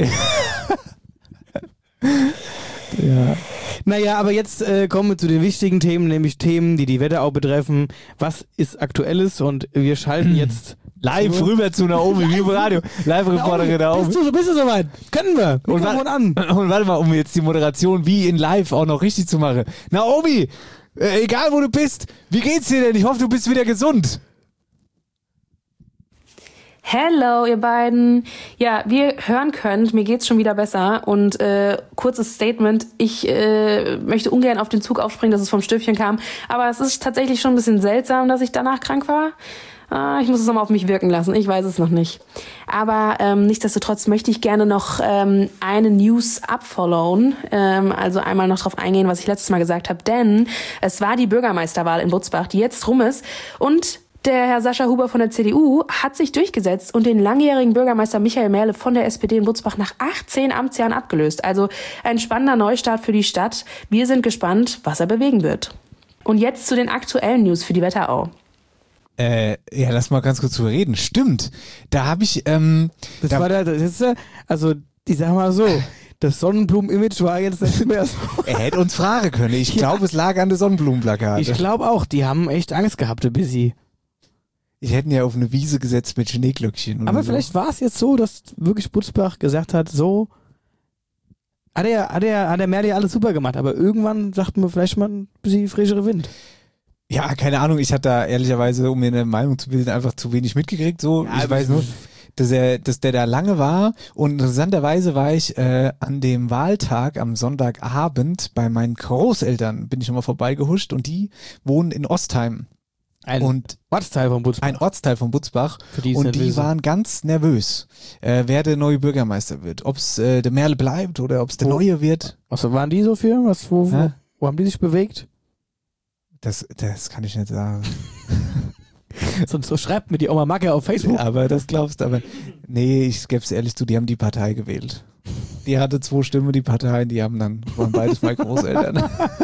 Ja. Naja, aber jetzt kommen wir zu den wichtigen Themen, nämlich Themen, die die Wetterau betreffen. Was ist Aktuelles? Und wir schalten jetzt Live rüber zu Naomi, wie im Radio. Live-Reporterin Naomi. Bist du soweit? Können wir. Und Mikrofon an. Und warte mal, um jetzt die Moderation wie in Live auch noch richtig zu machen. Naomi, egal wo du bist, wie geht's dir denn? Ich hoffe, du bist wieder gesund. Hello, ihr beiden. Ja, wie ihr hören könnt, mir geht's schon wieder besser. Und kurzes Statement, ich möchte ungern auf den Zug aufspringen, dass es vom Stöfchen kam. Aber es ist tatsächlich schon ein bisschen seltsam, dass ich danach krank war. Ich muss es nochmal auf mich wirken lassen, ich weiß es noch nicht. Aber nichtsdestotrotz möchte ich gerne noch eine News upfollowen. Also einmal noch drauf eingehen, was ich letztes Mal gesagt habe. Denn es war die Bürgermeisterwahl in Butzbach, die jetzt rum ist. Und der Herr Sascha Huber von der CDU hat sich durchgesetzt und den langjährigen Bürgermeister Michael Merle von der SPD in Butzbach nach 18 Amtsjahren abgelöst. Also ein spannender Neustart für die Stadt. Wir sind gespannt, was er bewegen wird. Und jetzt zu den aktuellen News für die Wetterau. Ja, lass mal ganz kurz drüber reden. Stimmt. Da habe ich, also, ich sag mal so, das Sonnenblumen-Image war jetzt nicht mehr so. Er hätte uns fragen können. Ich glaube, es lag an der Sonnenblumenplakate. Ich glaube auch, die haben echt Angst gehabt, ein bisschen. Ich hätte ihn ja auf eine Wiese gesetzt mit Schneeglöckchen. Aber so. vielleicht war es jetzt so, dass wirklich Butzbach gesagt hat, so, hat der Merle ja alles super gemacht, aber irgendwann sagt man vielleicht mal ein bisschen frischere Wind. Ja, keine Ahnung. Ich hatte da ehrlicherweise, um mir eine Meinung zu bilden, einfach zu wenig mitgekriegt. So, Ja, ich weiß nur, dass der da lange war. Und interessanterweise war ich an dem Wahltag am Sonntagabend bei meinen Großeltern, bin ich nochmal vorbeigehuscht und die wohnen in Ostheim. Ein Ortsteil von Butzbach. Ein Ortsteil von Butzbach. Und die waren ganz nervös, wer der neue Bürgermeister wird. Ob es der Merle bleibt oder ob es der neue wird. Was waren die so für? Wo haben die sich bewegt? Das kann ich nicht sagen. Sonst so schreibt mir die Oma Macke auf Facebook. Aber das glaubst du. Aber nee, ich gebe es ehrlich zu, die haben die Partei gewählt. Die hatte 2 Stimmen, die Parteien, waren beides mal Großeltern.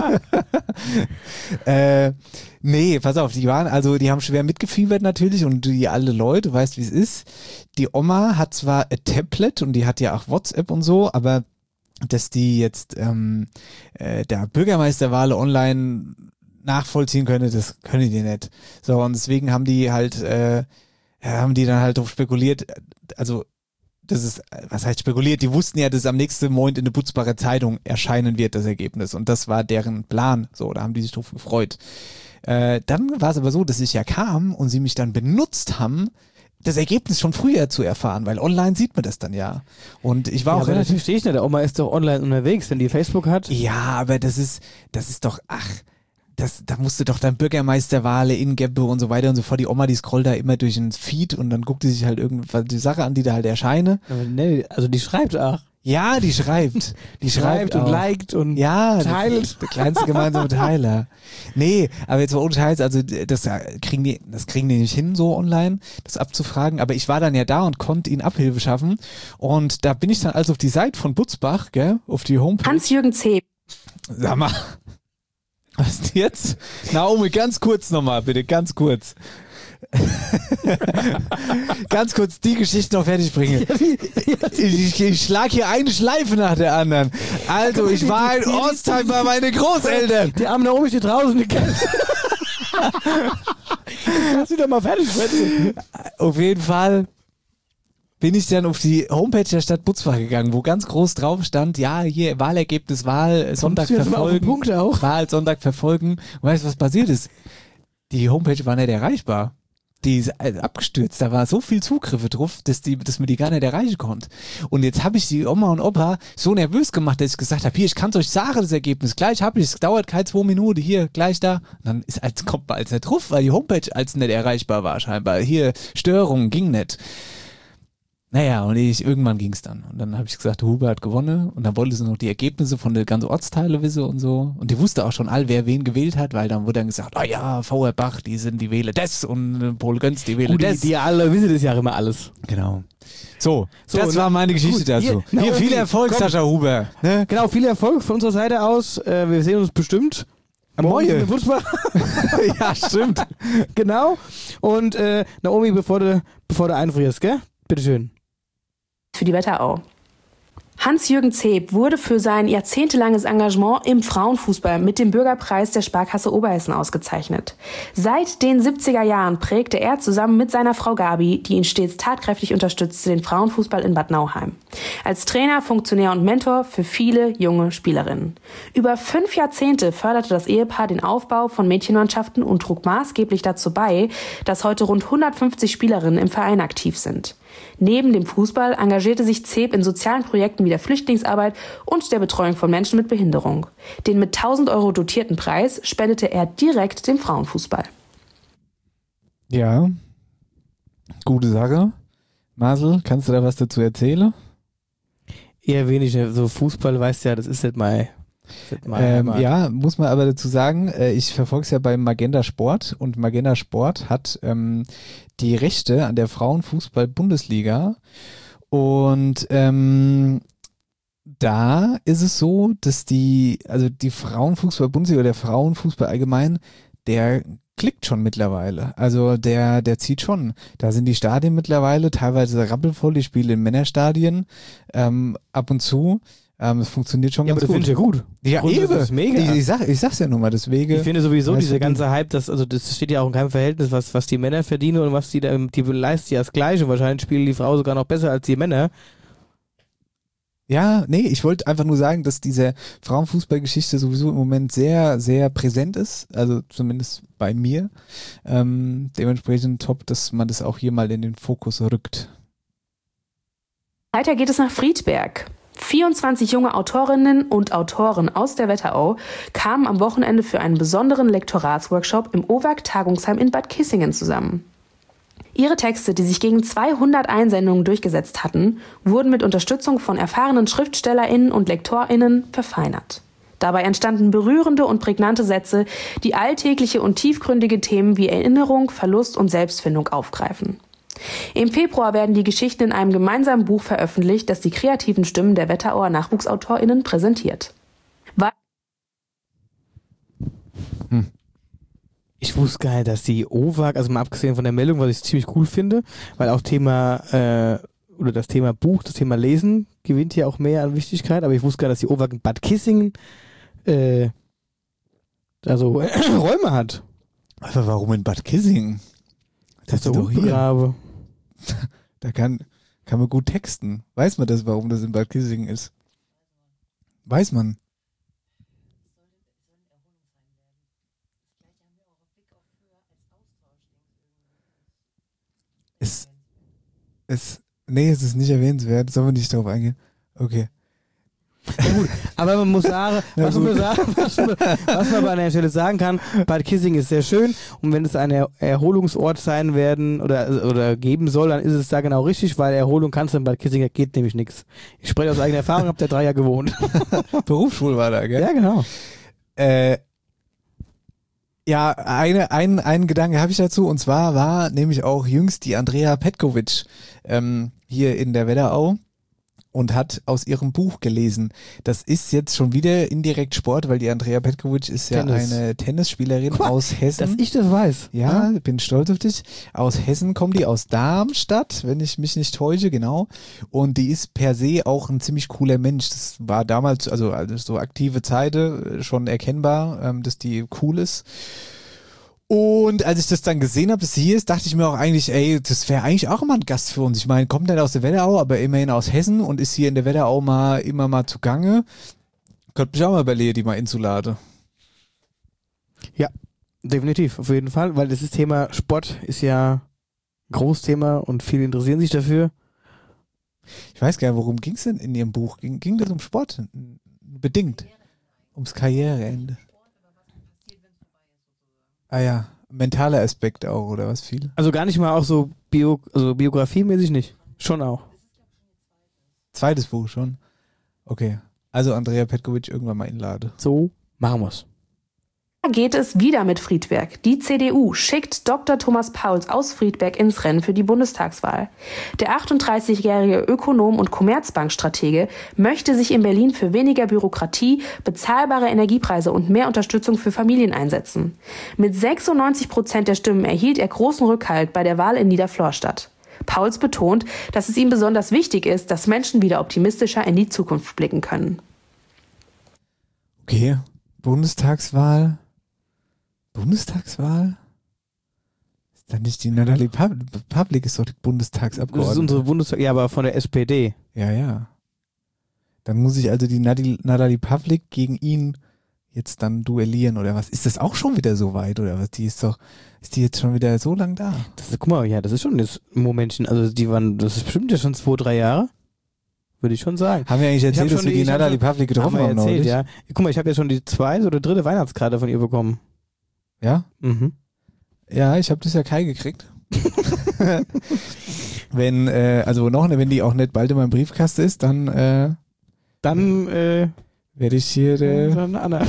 Nee, pass auf, die haben schwer mitgefiebert natürlich und die alle Leute, du weißt, wie es ist. Die Oma hat zwar ein Tablet und die hat ja auch WhatsApp und so, aber dass die jetzt der Bürgermeisterwahl online nachvollziehen könnte, das können die nicht. So, und deswegen haben die dann halt darauf spekuliert, also das ist, was heißt spekuliert, die wussten ja, dass am nächsten Moment in der Butzbacher Zeitung erscheinen wird, das Ergebnis. Und das war deren Plan. So, da haben die sich drauf gefreut. Dann war es aber so, dass ich ja kam und sie mich dann benutzt haben, das Ergebnis schon früher zu erfahren, weil online sieht man das dann ja. Und ich war auch relativ... Das verstehe ich nicht, der Oma ist doch online unterwegs, wenn die Facebook hat. Ja, aber das ist doch, da musst du doch dann Bürgermeisterwahlen, Ingeppe und so weiter und so fort. Die Oma, die scrollt da immer durch den Feed und dann guckt die sich halt irgendwas die Sache an, die da halt erscheine. Aber nee, also die schreibt auch. Ja, die schreibt. Die schreibt und auch. Liked und teilt. Der kleinste gemeinsame Teiler. Nee, aber jetzt mal ohne Scheiß, also das kriegen die nicht hin, so online, das abzufragen. Aber ich war dann ja da und konnte ihnen Abhilfe schaffen. Und da bin ich dann also auf die Seite von Butzbach, gell, auf die Homepage. Hans-Jürgen Zeb. Sag mal. Was ist jetzt? Naomi, ganz kurz nochmal, bitte, ganz kurz. Ganz kurz die Geschichte noch fertig bringen. Ich schlag hier eine Schleife nach der anderen. Also, ich war in Ostheim bei meinen Großeltern. Die arme Naomi steht draußen, die kennt. Lass sie doch mal fertig sprechen. Auf jeden Fall bin ich dann auf die Homepage der Stadt Butzbach gegangen, wo ganz groß drauf stand, ja, hier Wahlergebnis, Wahl Sonntag verfolgen. Punkt auch? Wahl Sonntag verfolgen. Und weißt du, was passiert ist? Die Homepage war nicht erreichbar. Die ist abgestürzt, da war so viel Zugriffe drauf, dass man die gar nicht erreichen konnte. Und jetzt habe ich die Oma und Opa so nervös gemacht, dass ich gesagt habe, hier, ich kann es euch sagen, das Ergebnis, gleich habe ich es, dauert keine 2 Minuten, hier, gleich da. Und dann kommt man als nicht drauf, weil die Homepage als nicht erreichbar war scheinbar. Hier, Störung, ging nicht. Naja, und irgendwann ging es dann. Und dann habe ich gesagt, Huber hat gewonnen. Und dann wollte sie noch die Ergebnisse von den ganzen Ortsteile wissen und so. Und die wusste auch schon wer wen gewählt hat, weil dann wurde dann gesagt, oh ja, VR Bach, die wählen das und Paul Göns, die wählen das. Die alle wissen das ja immer alles. Genau. So das war meine Geschichte dazu. Hier viel Erfolg, Sascha Huber. Ne? Genau, viel Erfolg von unserer Seite aus. Wir sehen uns bestimmt. Moje. Ja, stimmt. Genau. Und Naomi, bevor du einfrierst, gell? Bitteschön. Für die Wetterau. Hans-Jürgen Zeb wurde für sein jahrzehntelanges Engagement im Frauenfußball mit dem Bürgerpreis der Sparkasse Oberhessen ausgezeichnet. Seit den 70er Jahren prägte er zusammen mit seiner Frau Gabi, die ihn stets tatkräftig unterstützte, den Frauenfußball in Bad Nauheim. Als Trainer, Funktionär und Mentor für viele junge Spielerinnen. Über 5 Jahrzehnte förderte das Ehepaar den Aufbau von Mädchenmannschaften und trug maßgeblich dazu bei, dass heute rund 150 Spielerinnen im Verein aktiv sind. Neben dem Fußball engagierte sich Zeb in sozialen Projekten wie der Flüchtlingsarbeit und der Betreuung von Menschen mit Behinderung. Den mit 1.000 € dotierten Preis spendete er direkt dem Frauenfußball. Ja, gute Sache. Marcel, kannst du da was dazu erzählen? Eher wenig. So Fußball, weißt du ja, das ist nicht mal... Ja, muss man aber dazu sagen, ich verfolge es ja beim Magenta Sport und Magenta Sport hat die Rechte an der Frauenfußball-Bundesliga und da ist es so, dass die Frauenfußball-Bundesliga oder der Frauenfußball allgemein, der klickt schon mittlerweile. Also der zieht schon. Da sind die Stadien mittlerweile teilweise rappelvoll, die spielen in Männerstadien ab und zu. Es funktioniert schon ganz gut. Ja, aber das finde ich ja gut. Ja, eben. Das ist mega. Ich sag's ja nur mal, deswegen. Ich finde sowieso dieser ganze Hype, das steht ja auch in keinem Verhältnis, was die Männer verdienen und was die leisten ja das Gleiche. Wahrscheinlich spielen die Frau sogar noch besser als die Männer. Ja, nee, ich wollte einfach nur sagen, dass diese Frauenfußballgeschichte sowieso im Moment sehr, sehr präsent ist. Also zumindest bei mir. Dementsprechend top, dass man das auch hier mal in den Fokus rückt. Weiter geht es nach Friedberg. 24 junge Autorinnen und Autoren aus der Wetterau kamen am Wochenende für einen besonderen Lektoratsworkshop im OWAG-Tagungsheim in Bad Kissingen zusammen. Ihre Texte, die sich gegen 200 Einsendungen durchgesetzt hatten, wurden mit Unterstützung von erfahrenen SchriftstellerInnen und LektorInnen verfeinert. Dabei entstanden berührende und prägnante Sätze, die alltägliche und tiefgründige Themen wie Erinnerung, Verlust und Selbstfindung aufgreifen. Im Februar werden die Geschichten in einem gemeinsamen Buch veröffentlicht, das die kreativen Stimmen der Wetterauer NachwuchsautorInnen präsentiert. Ich wusste gar nicht, dass die OWAG, also mal abgesehen von der Meldung, was ich ziemlich cool finde, weil auch oder das Thema Buch, das Thema Lesen gewinnt hier auch mehr an Wichtigkeit, aber ich wusste gar nicht, dass die OWAG in Bad Kissingen Räume hat. Aber warum in Bad Kissingen? Das ist doch hier. Da kann man gut texten. Weiß man das, warum das in Bad Kissingen ist? Weiß man. Nee, es ist nicht erwähnenswert. Sollen wir nicht darauf eingehen? Okay. Ja gut, aber man muss sagen, was man bei der Stelle sagen kann, Bad Kissingen ist sehr schön und wenn es ein Erholungsort sein werden oder geben soll, dann ist es da genau richtig, weil Erholung kannst du in Bad Kissingen, geht nämlich nichts. Ich spreche aus eigener Erfahrung, habe da 3 Jahre gewohnt. Berufsschule war da, gell? Ja, genau. Ja, einen Gedanke habe ich dazu, und zwar war nämlich auch jüngst die Andrea Petkovic hier in der Wetterau und hat aus ihrem Buch gelesen. Das ist jetzt schon wieder indirekt Sport, weil die Andrea Petkovic ist ja eine Tennisspielerin aus Hessen. Dass ich das weiß. Ja, bin stolz auf dich. Aus Hessen kommt die, aus Darmstadt, wenn ich mich nicht täusche, genau. Und die ist per se auch ein ziemlich cooler Mensch. Das war damals, also so aktive Zeiten, schon erkennbar, dass die cool ist. Und als ich das dann gesehen habe, dass sie hier ist, dachte ich mir auch eigentlich, ey, das wäre eigentlich auch immer ein Gast für uns. Ich meine, kommt nicht aus der Wetterau, aber immerhin aus Hessen und ist hier in der Wetterau immer mal zugange. Könnte mich auch mal überlegen, die mal einzuladen. Ja, definitiv, auf jeden Fall, weil das Thema Sport ist ja ein großes Thema und viele interessieren sich dafür. Ich weiß gar nicht, worum ging es denn in Ihrem Buch? Ging das um Sport? Bedingt. Ums Karriereende. Ah ja, mentaler Aspekt auch, oder was viel? Also gar nicht mal auch so biografiemäßig nicht. Schon auch. Zweites Buch schon? Okay. Also Andrea Petkovic irgendwann mal einladen. So machen wir's. Geht es wieder mit Friedberg. Die CDU schickt Dr. Thomas Pauls aus Friedberg ins Rennen für die Bundestagswahl. Der 38-jährige Ökonom und Commerzbankstratege möchte sich in Berlin für weniger Bürokratie, bezahlbare Energiepreise und mehr Unterstützung für Familien einsetzen. Mit 96% der Stimmen erhielt er großen Rückhalt bei der Wahl in Niederflorstadt. Pauls betont, dass es ihm besonders wichtig ist, dass Menschen wieder optimistischer in die Zukunft blicken können. Okay, Bundestagswahl? Ist dann nicht die Natalie Pavlik, ist doch die Bundestagsabgeordnete. Das ist unsere ja, aber von der SPD. Ja. Dann muss ich also die Natalie Pavlik gegen ihn jetzt dann duellieren, oder was? Ist das auch schon wieder so weit, oder was? Ist die jetzt schon wieder so lang da? Guck mal, ja, das ist schon das Momentchen, also das ist bestimmt ja schon 2-3 Jahre. Würde ich schon sagen. Haben wir eigentlich erzählt, dass wir die Natalie Pavlik getroffen haben? Erzählt, ja. Guck mal, ich habe ja schon die 2. oder 3. Weihnachtskarte von ihr bekommen. Ja? Mhm. Ja, ich habe das ja Kai gekriegt. Wenn die auch nicht bald in meinem Briefkasten ist, dann werde ich hier dann Anna.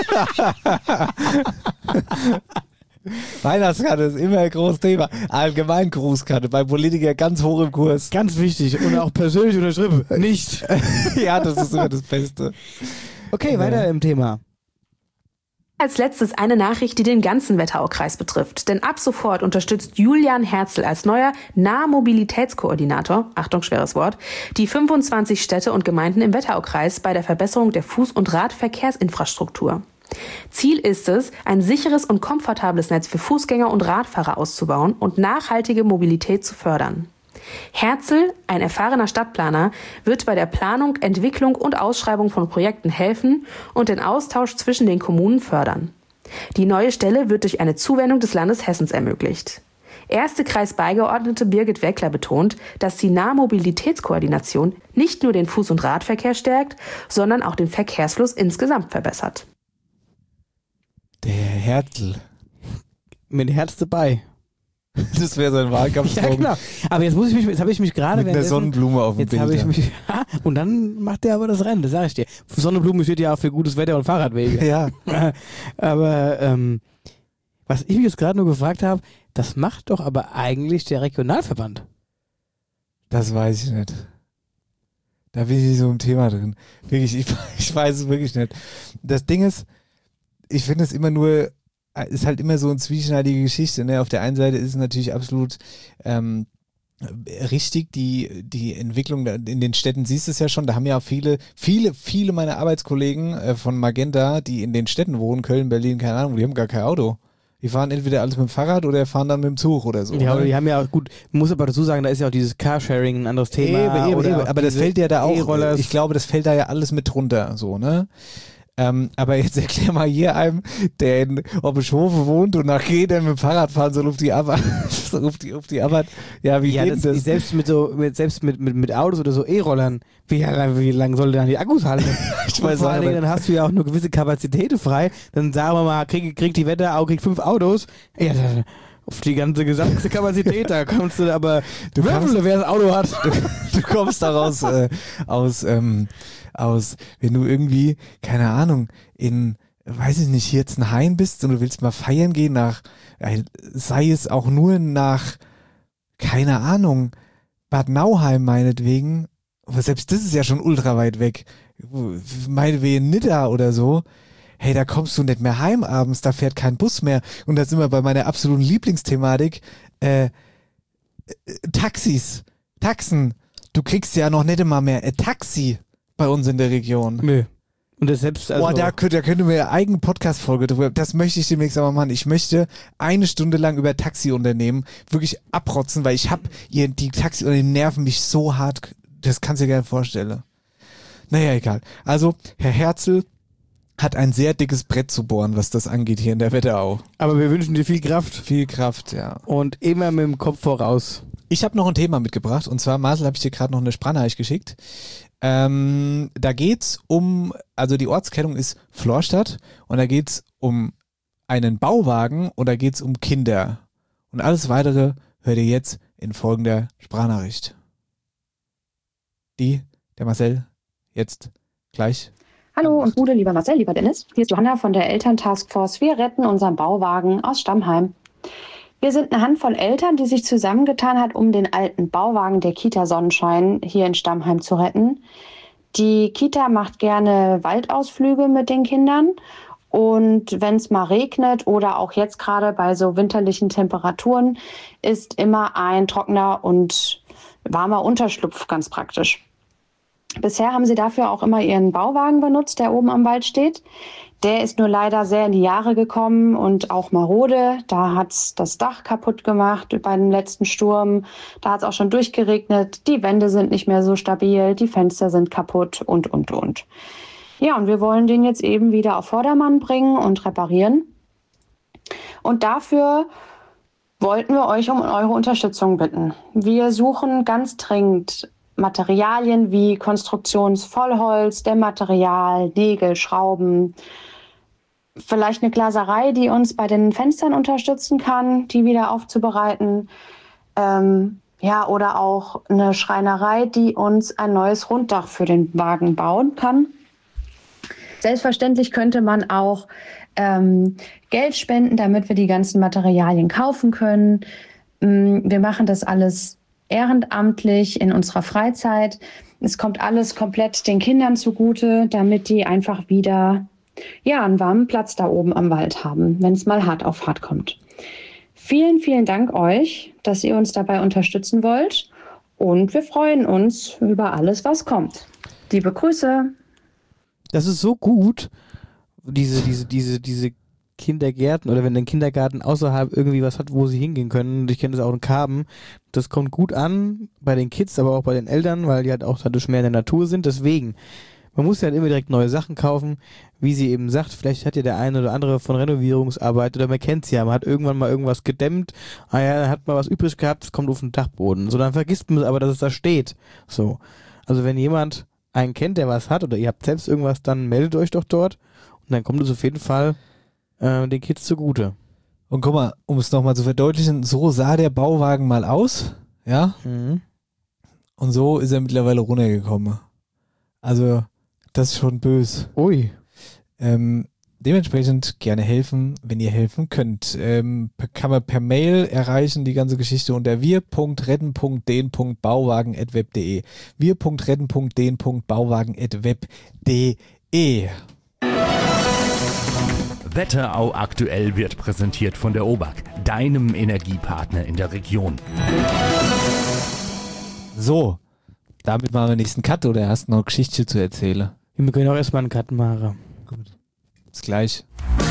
Weihnachtskarte ist immer ein großes Thema. Allgemeingrußkarte, bei Politikern ganz hoch im Kurs. Ganz wichtig. Und auch persönlich unterschrieben. Nicht. Ja, das ist immer das Beste. Okay, weiter im Thema. Als letztes eine Nachricht, die den ganzen Wetteraukreis betrifft. Denn ab sofort unterstützt Julian Herzl als neuer Nahmobilitätskoordinator, Achtung, schweres Wort, die 25 Städte und Gemeinden im Wetteraukreis bei der Verbesserung der Fuß- und Radverkehrsinfrastruktur. Ziel ist es, ein sicheres und komfortables Netz für Fußgänger und Radfahrer auszubauen und nachhaltige Mobilität zu fördern. Herzl, ein erfahrener Stadtplaner, wird bei der Planung, Entwicklung und Ausschreibung von Projekten helfen und den Austausch zwischen den Kommunen fördern. Die neue Stelle wird durch eine Zuwendung des Landes Hessens ermöglicht. Erste Kreisbeigeordnete Birgit Weckler betont, dass die Nahmobilitätskoordination nicht nur den Fuß- und Radverkehr stärkt, sondern auch den Verkehrsfluss insgesamt verbessert. Der Herzl. Mit Herz dabei. Das wäre sein Wahlkampfslogan. Ja, genau. Aber jetzt habe ich mich gerade mit einer Sonnenblume auf dem Bild. Habe ich mich, und dann macht der aber das Rennen, das sage ich dir. Sonnenblume steht ja auch für gutes Wetter und Fahrradwege. Ja. Aber Was ich mich jetzt gerade nur gefragt habe, das macht doch aber eigentlich der Regionalverband. Das weiß ich nicht. Da bin ich nicht so im Thema drin. Wirklich, ich weiß es wirklich nicht. Das Ding ist, ich finde es immer nur, ist halt immer so eine zwieschneidige Geschichte. Ne? Auf der einen Seite ist es natürlich absolut richtig, die Entwicklung in den Städten, siehst du es ja schon, da haben ja auch viele meiner Arbeitskollegen von Magenta, die in den Städten wohnen, Köln, Berlin, keine Ahnung, die haben gar kein Auto. Die fahren entweder alles mit dem Fahrrad oder fahren dann mit dem Zug oder so. Ja, ne? die haben ja auch, gut, muss aber dazu sagen, da ist ja auch dieses Carsharing ein anderes Thema. Eben. Aber das fällt ja da auch, E-Rollers. ich glaube, das fällt da ja alles mit drunter, so, ne? Aber jetzt erklär mal hier einem, der in Oppeschofe wohnt und nach Gehen mit dem Fahrrad fahren soll auf die Arbeit. Ja, wie geht das? Selbst mit Autos oder so E-Rollern, wie lang soll dann die Akkus halten? Vor allen Dingen, dann hast du ja auch nur gewisse Kapazitäten frei. Dann sagen wir mal, kriegt die Wetterau, kriegt 5 Autos. Ja, dann auf die ganze gesamte Kapazität, da kommst du aber, wer das Auto hat. Du kommst daraus aus, wenn du irgendwie, keine Ahnung, weiß ich nicht, jetzt ein Hain bist und du willst mal feiern gehen sei es auch nur nach, keine Ahnung, Bad Nauheim meinetwegen, aber selbst das ist ja schon ultra weit weg, meinetwegen Nidda oder so, hey, da kommst du nicht mehr heim abends, da fährt kein Bus mehr und da sind wir bei meiner absoluten Lieblingsthematik, Taxen, du kriegst ja noch nicht immer mehr Taxi bei uns in der Region. Nö. Und das selbst, also da könnte mir eine eigene Podcast-Folge drüber, das möchte ich demnächst aber machen. Ich möchte 1 Stunde lang über Taxiunternehmen wirklich abrotzen, weil die Taxiunternehmen nerven mich so hart, das kannst du dir gerne vorstellen. Naja, egal. Also, Herr Herzl hat ein sehr dickes Brett zu bohren, was das angeht hier in der Wetterau. Aber wir wünschen dir viel Kraft. Viel Kraft, ja. Und immer mit dem Kopf voraus. Ich habe noch ein Thema mitgebracht und zwar, Marcel, habe ich dir gerade noch eine Sprachnachricht geschickt. Da geht's also die Ortskennung ist Florstadt und da geht's um einen Bauwagen und da geht's um Kinder. Und alles weitere hört ihr jetzt in folgender Sprachnachricht. Der Marcel jetzt gleich. Hallo und Bude, lieber Marcel, lieber Dennis. Hier ist Johanna von der Elterntaskforce. Wir retten unseren Bauwagen aus Stammheim. Wir sind eine Handvoll Eltern, die sich zusammengetan hat, um den alten Bauwagen der Kita Sonnenschein hier in Stammheim zu retten. Die Kita macht gerne Waldausflüge mit den Kindern und wenn es mal regnet oder auch jetzt gerade bei so winterlichen Temperaturen, ist immer ein trockener und warmer Unterschlupf ganz praktisch. Bisher haben sie dafür auch immer ihren Bauwagen benutzt, der oben am Wald steht. Der ist nur leider sehr in die Jahre gekommen und auch marode. Da hat's das Dach kaputt gemacht bei dem letzten Sturm. Da hat's auch schon durchgeregnet. Die Wände sind nicht mehr so stabil, die Fenster sind kaputt und. Ja, und wir wollen den jetzt eben wieder auf Vordermann bringen und reparieren. Und dafür wollten wir euch um eure Unterstützung bitten. Wir suchen ganz dringend Materialien wie Konstruktionsvollholz, Dämmmaterial, Nägel, Schrauben, vielleicht eine Glaserei, die uns bei den Fenstern unterstützen kann, die wieder aufzubereiten. Oder auch eine Schreinerei, die uns ein neues Runddach für den Wagen bauen kann. Selbstverständlich könnte man auch Geld spenden, damit wir die ganzen Materialien kaufen können. Wir machen das alles ehrenamtlich in unserer Freizeit. Es kommt alles komplett den Kindern zugute, damit die einfach wieder einen warmen Platz da oben am Wald haben, wenn es mal hart auf hart kommt. Vielen, vielen Dank euch, dass ihr uns dabei unterstützen wollt und wir freuen uns über alles, was kommt. Liebe Grüße. Das ist so gut, diese Kindergärten oder wenn ein Kindergarten außerhalb irgendwie was hat, wo sie hingehen können. Und ich kenne das auch in Karben. Das kommt gut an bei den Kids, aber auch bei den Eltern, weil die halt auch dadurch mehr in der Natur sind. Deswegen, man muss ja halt immer direkt neue Sachen kaufen. Wie sie eben sagt, vielleicht hat ja der eine oder andere von Renovierungsarbeit oder man kennt es ja, man hat irgendwann mal irgendwas gedämmt, dann hat man was übrig gehabt, es kommt auf den Dachboden. So, dann vergisst man es aber, dass es da steht. So. Also wenn jemand einen kennt, der was hat oder ihr habt selbst irgendwas, dann meldet euch doch dort und dann kommt es auf jeden Fall den Kids zugute. Und guck mal, um es nochmal zu verdeutlichen, so sah der Bauwagen mal aus, ja? Mhm. Und so ist er mittlerweile runtergekommen. Also, das ist schon böse. Ui. dementsprechend gerne helfen, wenn ihr helfen könnt. Kann man per Mail erreichen, die ganze Geschichte unter wir.retten.den.bauwagen@web.de. wir.retten.den.bauwagen@web.de. Wetterau aktuell wird präsentiert von der OBAK, deinem Energiepartner in der Region. So, damit machen wir nächsten Cut, oder hast du noch eine Geschichte zu erzählen? Wir können auch erstmal einen Cut machen. Gut. Bis gleich.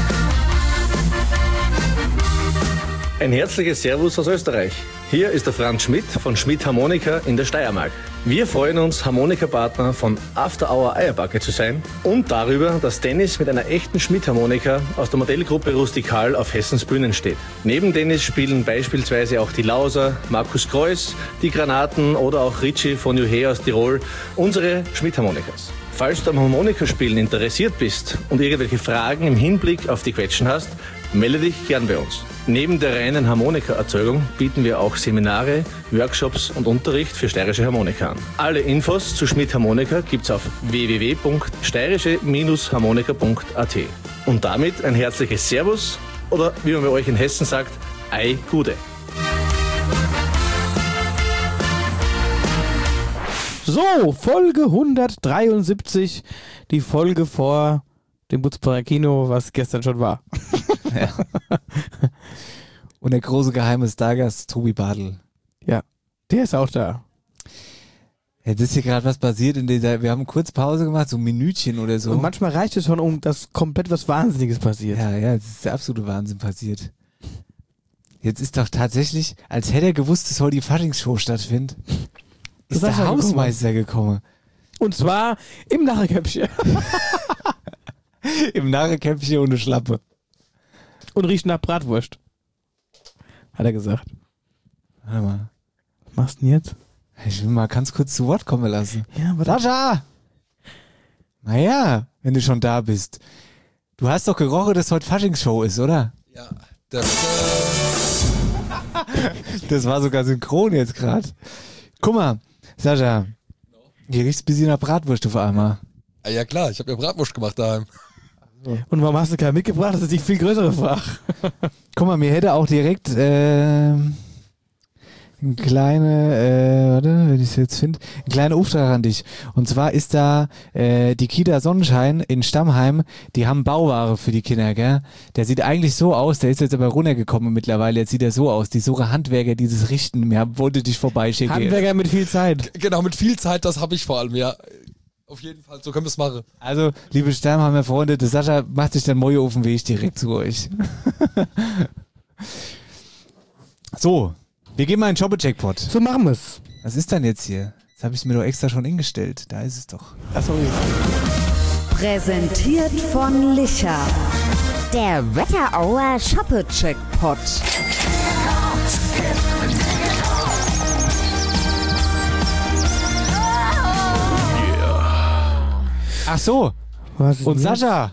Ein herzliches Servus aus Österreich. Hier ist der Franz Schmidt von Schmidt Harmonika in der Steiermark. Wir freuen uns, Harmonikapartner von After Hour Eierbacke zu sein und darüber, dass Dennis mit einer echten Schmidt-Harmonika aus der Modellgruppe Rustikal auf Hessens Bühnen steht. Neben Dennis spielen beispielsweise auch die Lauser, Markus Kreuss, die Granaten oder auch Ritchie von Juhe aus Tirol unsere Schmidt-Harmonikas. Falls du am Harmonikaspielen interessiert bist und irgendwelche Fragen im Hinblick auf die Quetschen hast, melde dich gern bei uns. Neben der reinen Harmonikaerzeugung bieten wir auch Seminare, Workshops und Unterricht für steirische Harmonika an. Alle Infos zu Schmidt Harmonika gibt's auf www.steirische-harmonika.at. Und damit ein herzliches Servus oder wie man bei euch in Hessen sagt, Ei Gude. So, Folge 173, die Folge vor dem Butzbacher Kino, was gestern schon war. Ja. Und der große geheime Stargast Tobi Bartel. Ja, der ist auch da. Jetzt ist hier gerade was passiert wir haben kurz Pause gemacht, so ein Minütchen oder so. Und manchmal reicht es schon, um dass komplett was Wahnsinniges passiert. Ja, das ist der absolute Wahnsinn passiert. Jetzt ist doch tatsächlich, als hätte er gewusst, dass heute die Faschingsshow stattfindet, ist der Hausmeister gekommen. Und zwar im Narrekäppchen. Im Narrekäppchen ohne Schlappe. Und riecht nach Bratwurst. Hat er gesagt. Warte mal. Was machst du denn jetzt? Ich will mal ganz kurz zu Wort kommen lassen. Ja, aber Sascha! Naja, wenn du schon da bist. Du hast doch gerochen, dass heute Faschingsshow ist, oder? Ja. Das war sogar synchron jetzt gerade. Guck mal, Sascha. Hier riecht's ein bisschen nach Bratwurst auf einmal. Ja klar, ich habe ja Bratwurst gemacht daheim. Und warum hast du keine mitgebracht? Das ist die viel größere Frage. Guck mal, mir hätte auch direkt eine kleine, warte, wenn ich es jetzt finde, ein kleiner Auftrag an dich. Und zwar ist da die Kita Sonnenschein in Stammheim, die haben Bauware für die Kinder, gell? Der sieht eigentlich so aus, der ist jetzt aber runtergekommen mittlerweile, jetzt sieht er so aus, die suche Handwerker, dieses Richten, wollte dich vorbeischicken. Handwerker mit viel Zeit. Genau, mit viel Zeit, das habe ich vor allem, ja. Auf jeden Fall, so können wir es machen. Also, liebe Stammheimer Freunde, der Sascha macht sich dann morgen auf den Weg direkt zu euch. So, wir gehen mal in den Jobbe-Jackpot. So machen wir es. Was ist denn jetzt hier? Das habe ich mir doch extra schon hingestellt. Da ist es doch. Achso. Präsentiert von Licher. Der Wetterauer Shoppe-Jackpot. Ach so. Was ist und Sascha.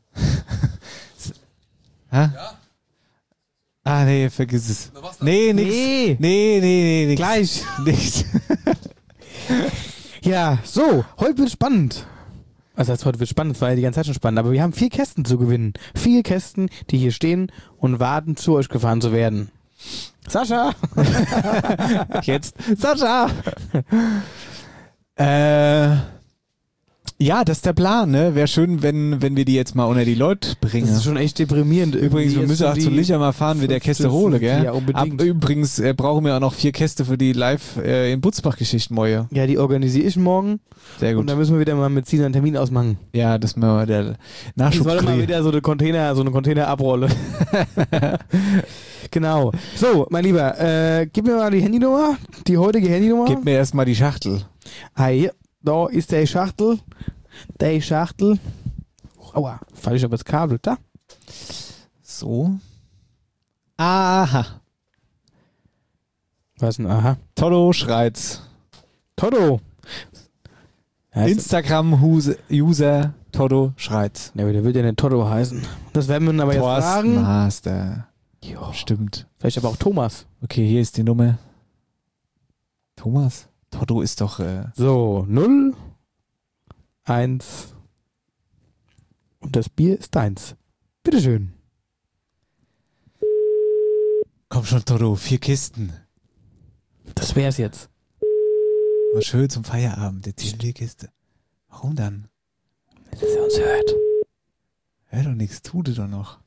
Ja? Ah, nee, vergiss es. Nee, nix. Nee. Gleich. Nix. Ja, so, heute wird spannend. Also heute wird spannend, es war ja die ganze Zeit schon spannend, aber wir haben 4 Kästen zu gewinnen. 4 Kästen, die hier stehen und warten, zu euch gefahren zu werden. Sascha! Jetzt. Sascha! Ja, das ist der Plan, ne? Wäre schön, wenn wir die jetzt mal unter die Leute bringen. Das ist schon echt deprimierend. Übrigens, wir müssen auch zu Licher mal fahren, mit der Käste hole, gell? Ja, unbedingt. Übrigens brauchen wir auch noch 4 Käste für die Live in Butzbach-Geschichten morgen. Ja, die organisiere ich morgen. Sehr gut. Und dann müssen wir wieder mal mit Ziel einen Termin ausmachen. Ja, das müssen wir der Nachschub kriegen. Das war mal wieder so eine Container-Abrolle. Genau. So, mein Lieber, gib mir mal die Handynummer, die heutige Handynummer. Gib mir erstmal die Schachtel. Hi, da ist der Schachtel. Der Schachtel. Aua, falle ich aber das Kabel. Da. So. Aha. Was denn? Aha. Toto schreit's. Toto. Instagram-User Toto schreit's. Ja, aber der wird ja nicht Toto heißen. Das werden wir aber jetzt fragen. Master. Ja, stimmt. Vielleicht aber auch Thomas. Okay, hier ist die Nummer. Thomas? Toto ist doch... So, 0, 1, Und das Bier ist deins. Bitteschön. Komm schon, Toto, 4 Kisten. Das wär's jetzt. War schön zum Feierabend, jetzt die 4 Kiste. Warum dann? Dass er uns hört. Hör doch nichts, tut es doch noch.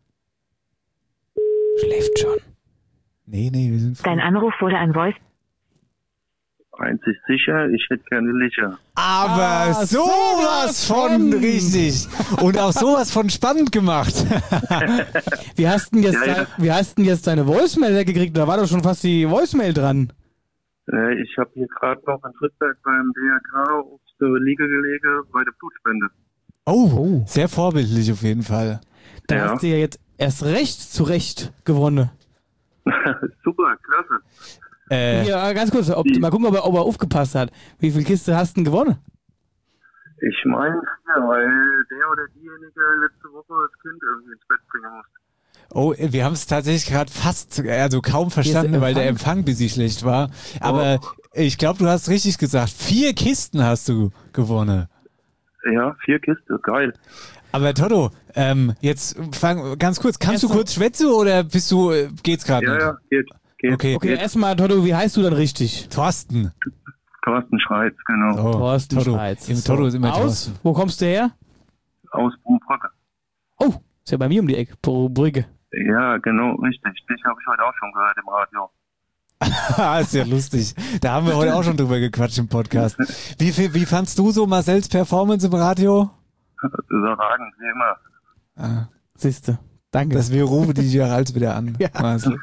Schläft schon. Nee, wir sind froh. Dein Anruf wurde an Voice. Einzig sicher, ich hätte gerne Licher. Aber sowas von richtig. Und auch sowas von spannend gemacht. Wie hast denn jetzt deine Voicemail weggekriegt? Da war doch schon fast die Voicemail dran. Ich habe hier gerade noch ein Trittberg beim DRK auf der Liege gelegen bei der Blutspende. Oh, sehr vorbildlich auf jeden Fall. Da hast du ja jetzt erst recht zurecht gewonnen. Super, klasse. Ja, ganz kurz, mal gucken, ob er aufgepasst hat. Wie viel Kiste hast du denn gewonnen? Ich meine, weil der oder diejenige letzte Woche das Kind irgendwie ins Bett bringen musste. Oh, wir haben es tatsächlich gerade kaum verstanden, weil der Empfang ein bisschen schlecht war. Aber ich glaube, du hast richtig gesagt. 4 Kisten hast du gewonnen. Ja, 4 Kisten, geil. Aber Toto, jetzt fang ganz kurz. Kannst du kurz schwätzen oder geht's gerade nicht? Ja, geht. Okay, erstmal, Toto, wie heißt du dann richtig? Thorsten. Thorsten Schreiz, genau. Oh, Thorsten Toto. Schreiz. Toto ist immer Aus? Thorsten. Wo kommst du her? Aus Brugge. Oh, ist ja bei mir um die Ecke, Brügge. Ja, genau, richtig. Dich habe ich heute auch schon gehört im Radio. Ist ja lustig. Da haben wir heute auch schon drüber gequatscht im Podcast. Wie fandst du so Marcells Performance im Radio? Überragend, wie immer. Siehste. Danke. Dass wir rufen die dir Hals wieder an. Ja.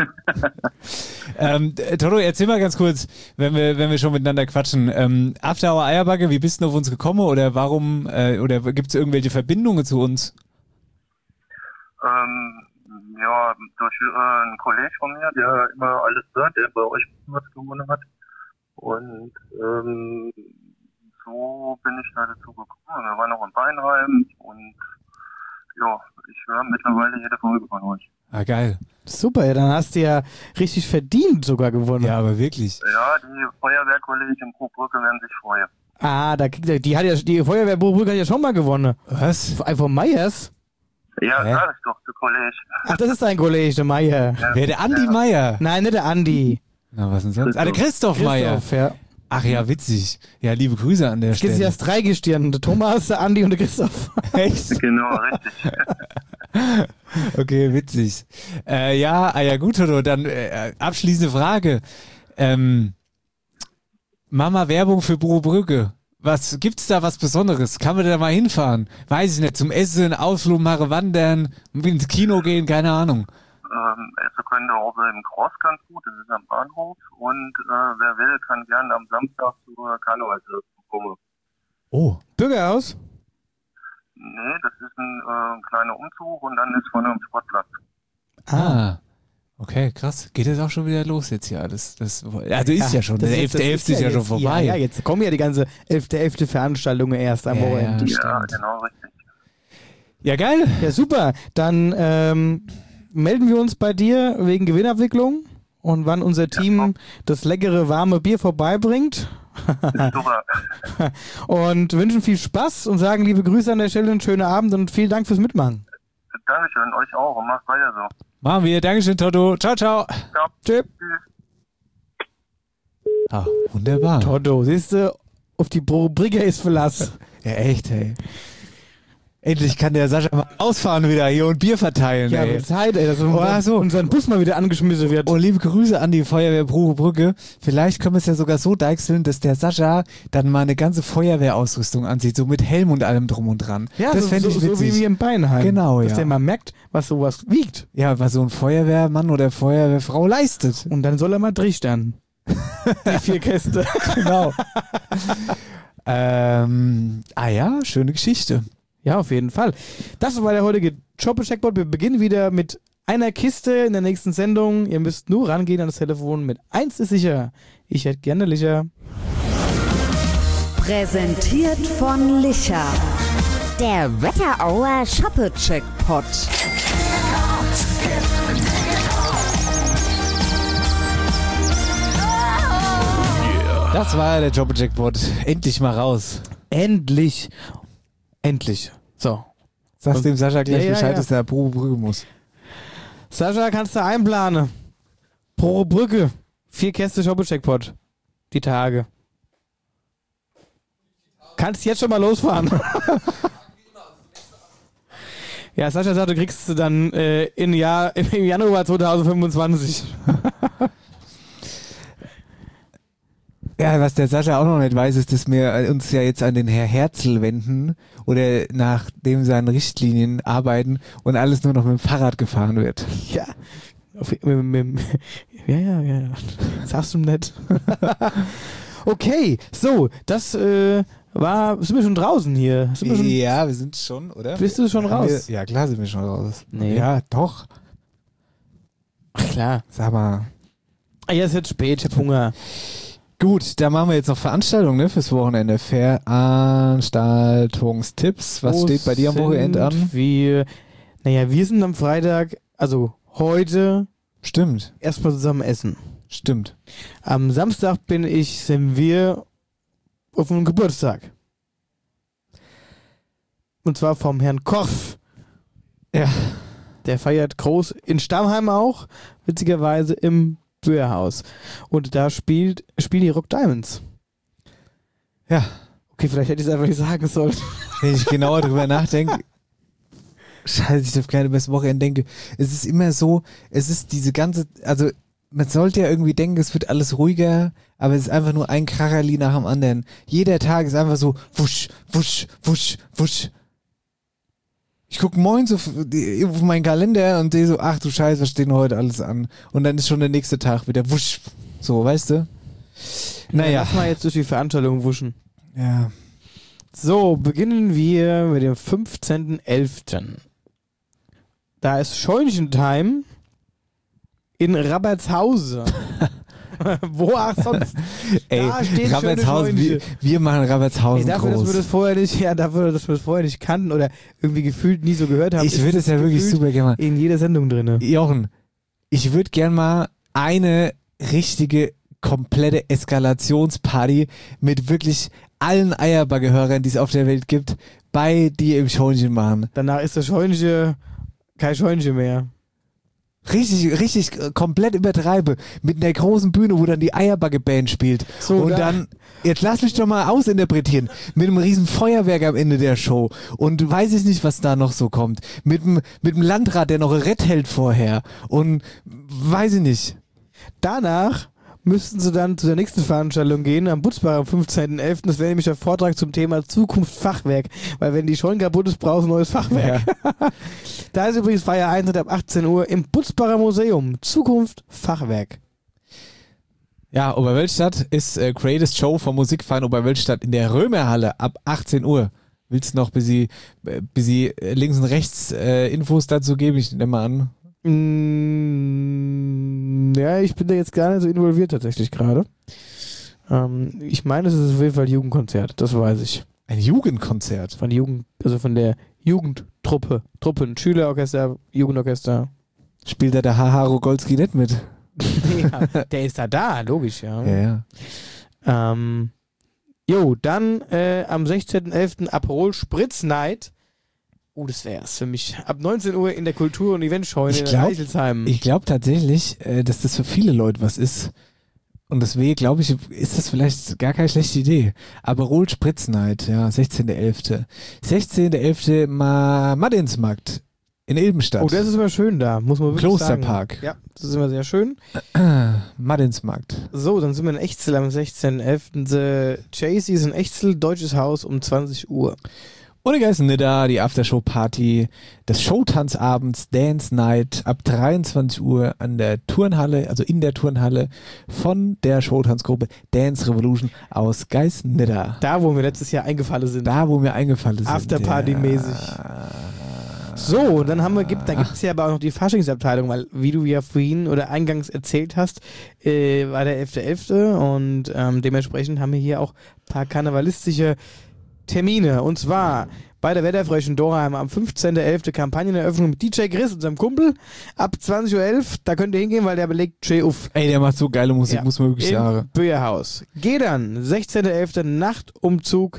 Toto, erzähl mal ganz kurz, wenn wir schon miteinander quatschen. After Hour Eierbacke, wie bist du auf uns gekommen oder warum, oder gibt es irgendwelche Verbindungen zu uns? Ja, durch einen Kollegen von mir, der immer alles hört, der bei euch was gewonnen hat. Und so bin ich da dazu gekommen. Wir waren noch in Weinheim und ja, ich höre mittlerweile jede Folge von euch. Ah, geil. Super, ja, dann hast du ja richtig verdient sogar gewonnen. Ja, aber wirklich. Ja, die Feuerwehrkollegen in Brugge werden sich freuen. Ah, die Feuerwehr Brugge hat ja schon mal gewonnen. Was? Ja, Von Meyers? sag ich doch, der Kollege. Ach, das ist dein Kollege, der Meier. Ja. Wer, der Andi Meier? Nein, nicht der Andi. Na, was denn sonst? Der Christoph Meier. Ja. Ach ja, witzig. Ja, liebe Grüße an der Stelle. Es gibt erst 3 Gestirn. Der Thomas, der Andi und der Christoph. Echt? Genau, richtig. Okay, witzig. Ja, gut, Toto. Dann abschließende Frage. Mama Werbung für Brugge. Gibt's da was Besonderes? Kann man da mal hinfahren? Weiß ich nicht. Zum Essen, Ausflug machen, wandern, ins Kino gehen, keine Ahnung. Essen könnte auch im Cross ganz gut, das ist am Bahnhof. Und wer will, kann gerne am Samstag zur Karnevalsfeier kommen. Oh. Bürgerhaus? Nee, das ist ein kleiner Umzug und dann ist vorne am Sportplatz. Ah. Okay, krass. Geht das auch schon wieder los jetzt hier alles? Also ist ja schon. Der 11.11. ist ja schon vorbei. Ja, jetzt kommen ja die ganze 11.11. Veranstaltungen erst am Wochenende. Ja, genau, richtig. Ja, geil. Ja, super. Dann melden wir uns bei dir wegen Gewinnabwicklung und wann unser Team das leckere, warme Bier vorbeibringt. Super. Und wünschen viel Spaß und sagen liebe Grüße an der Stelle, einen schönen Abend und vielen Dank fürs Mitmachen. Dankeschön, euch auch und macht weiter so. Machen wir. Dankeschön, Toto. Ciao, ciao. Tschüss. Ah, wunderbar. Toto, siehst du, auf die Brigge ist Verlass. Ja, echt, ey. Endlich kann der Sascha mal ausfahren wieder hier und Bier verteilen, ja, ey. wird Zeit, ey, dass unser Bus mal wieder angeschmissen wird. Oh, liebe Grüße an die Feuerwehr Brugge. Vielleicht können wir es ja sogar so deichseln, dass der Sascha dann mal eine ganze Feuerwehrausrüstung anzieht, so mit Helm und allem drum und dran. Ja, das fände ich witzig. So wie wir im Beinheim. Genau, dass der mal merkt, was sowas wiegt. Ja, was so ein Feuerwehrmann oder Feuerwehrfrau leistet. Und dann soll er mal trichtern. Die 4 Käste. Genau. Ja, schöne Geschichte. Ja, auf jeden Fall. Das war der heutige Jobbe-Checkpot. Wir beginnen wieder mit einer Kiste in der nächsten Sendung. Ihr müsst nur rangehen an das Telefon. Mit 1 ist sicher. Ich hätte gerne Licher. Präsentiert von Licher. Der Wetterauer Shoppe-Checkpot. Das war der Jobbe-Checkpot. Endlich mal raus. Endlich. So. Sagst dem Sascha gleich Bescheid, ja. dass der pro Brücke muss. Sascha, kannst du einplanen? Pro Brücke. 4 Käste Shoppecheckpot. Die Tage. Kannst jetzt schon mal losfahren. Ja, Sascha sagt, du kriegst du dann im Januar 2025. Ja, was der Sascha auch noch nicht weiß, ist, dass wir uns ja jetzt an den Herr Herzl wenden oder nach dem seinen Richtlinien arbeiten und alles nur noch mit dem Fahrrad gefahren wird. Ja. Ja. Sagst du nicht. Okay, so, das sind wir schon draußen hier? Ja, wir sind schon, oder? Bist du schon raus? Ja, klar sind wir schon raus. Nee. Ja, doch. Ach, klar. Sag mal. Ja, es wird spät, ich hab Hunger. Gut, da machen wir jetzt noch Veranstaltungen, ne, fürs Wochenende. Veranstaltungstipps. Was steht bei dir am Wochenende an? Wir sind am Freitag, also heute. Stimmt. Erstmal zusammen essen. Stimmt. Am Samstag sind wir auf einem Geburtstag. Und zwar vom Herrn Korff. Ja. Der feiert groß in Stammheim auch, witzigerweise im Böhrhaus. Und da spielen die Rock Diamonds. Ja. Okay, vielleicht hätte ich es einfach nicht sagen sollen. Wenn ich genauer drüber nachdenke, scheiße, ich auf keine beste Wochenende denke. Es ist immer so, es ist diese ganze, also man sollte ja irgendwie denken, es wird alles ruhiger, aber es ist einfach nur ein Kracherli nach dem anderen. Jeder Tag ist einfach so wusch, wusch, wusch, wusch. Ich gucke morgens auf meinen Kalender und sehe so, ach du Scheiße, was steht denn heute alles an? Und dann ist schon der nächste Tag wieder wusch. So, weißt du? Naja. Lass mal jetzt durch die Veranstaltung wuschen. Ja. So, beginnen wir mit dem 15.11. Da ist Scheunchentime in Rabbertshausen. Wo auch sonst? Ey, Da steht Rabbertshausen, wir machen Rabbertshausen dafür, groß. dass wir das vorher nicht kannten oder irgendwie gefühlt nie so gehört haben. Ich würde es ja wirklich super gerne mal. In jeder Sendung drin. Jochen, ich würde gerne mal eine richtige, komplette Eskalationsparty mit wirklich allen Eierbagge-Hörern, die es auf der Welt gibt, bei dir im Scheunchen machen. Danach ist das Scheunchen kein Scheunchen mehr. Richtig komplett übertreibe. Mit einer großen Bühne, wo dann die Eierbagge-Band spielt. So, und dann, jetzt lass mich doch mal ausinterpretieren. Mit einem riesen Feuerwerk am Ende der Show. Und weiß ich nicht, was da noch so kommt. Mit dem Landrat, der noch ein Rett hält vorher. Und weiß ich nicht. Danach müssten sie dann zu der nächsten Veranstaltung gehen, am Butzbach am 15.11. Das wäre nämlich der Vortrag zum Thema Zukunft Fachwerk. Weil wenn die Scheune kaputt ist, brauchst du ein neues Fachwerk. Ja. Da ist übrigens Feiereintritt ab 18 Uhr im Butzbacher Museum. Zukunft Fachwerk. Ja, Oberwölstadt ist Greatest Show vom Musikverein Oberwölstadt in der Römerhalle ab 18 Uhr. Willst du noch bis sie links und rechts Infos dazu geben? Ich nehme mal an. Ja, ich bin da jetzt gar nicht so involviert tatsächlich gerade. Ich meine, es ist auf jeden Fall ein Jugendkonzert, das weiß ich. Ein Jugendkonzert? Von der Jugendtruppe. Truppen, Schülerorchester, Jugendorchester. Spielt da der H.H. Rogolski nicht mit? Ja, der ist da, logisch, ja. Ja. Dann am 16.11. Aperol Spritz Night. Oh, das wär's für mich. Ab 19 Uhr in der Kultur- und Eventscheune in Reichelsheim. Ich glaube tatsächlich, dass das für viele Leute was ist. Und deswegen glaube ich, ist das vielleicht gar keine schlechte Idee. Aperol Spritz Night, ja, 16.11. 16.11. Martinsmarkt in Ilbenstadt. Oh, das ist immer schön da, muss man wirklich Klosterpark. sagen. Ja, das ist immer sehr schön. Martinsmarkt. So, dann sind wir in Echzel am 16.11. The Chasey's in Echzel, Deutsches Haus um 20 Uhr. Und die Geißen da, die Aftershow-Party des Showtanzabends Dance Night ab 23 Uhr an der Turnhalle, also in der Turnhalle von der Showtanzgruppe Dance Revolution aus Geißen-Nidda. Da, wo wir letztes Jahr eingefallen sind. Afterparty-mäßig. So, dann gibt es ja aber auch noch die Faschingsabteilung, weil, wie du ja vorhin oder eingangs erzählt hast, war der 11.11. und dementsprechend haben wir hier auch ein paar karnevalistische Termine. Und zwar bei der Wetterfröschen Dorheim am 15.11. Kampagneneröffnung mit DJ Chris, unserem Kumpel, ab 20.11 Uhr. Da könnt ihr hingehen, weil der belegt Jay Uff. Ey, der macht so geile Musik, ja, muss man wirklich sagen. Böhrhaus. Geh dann, 16.11. Nachtumzug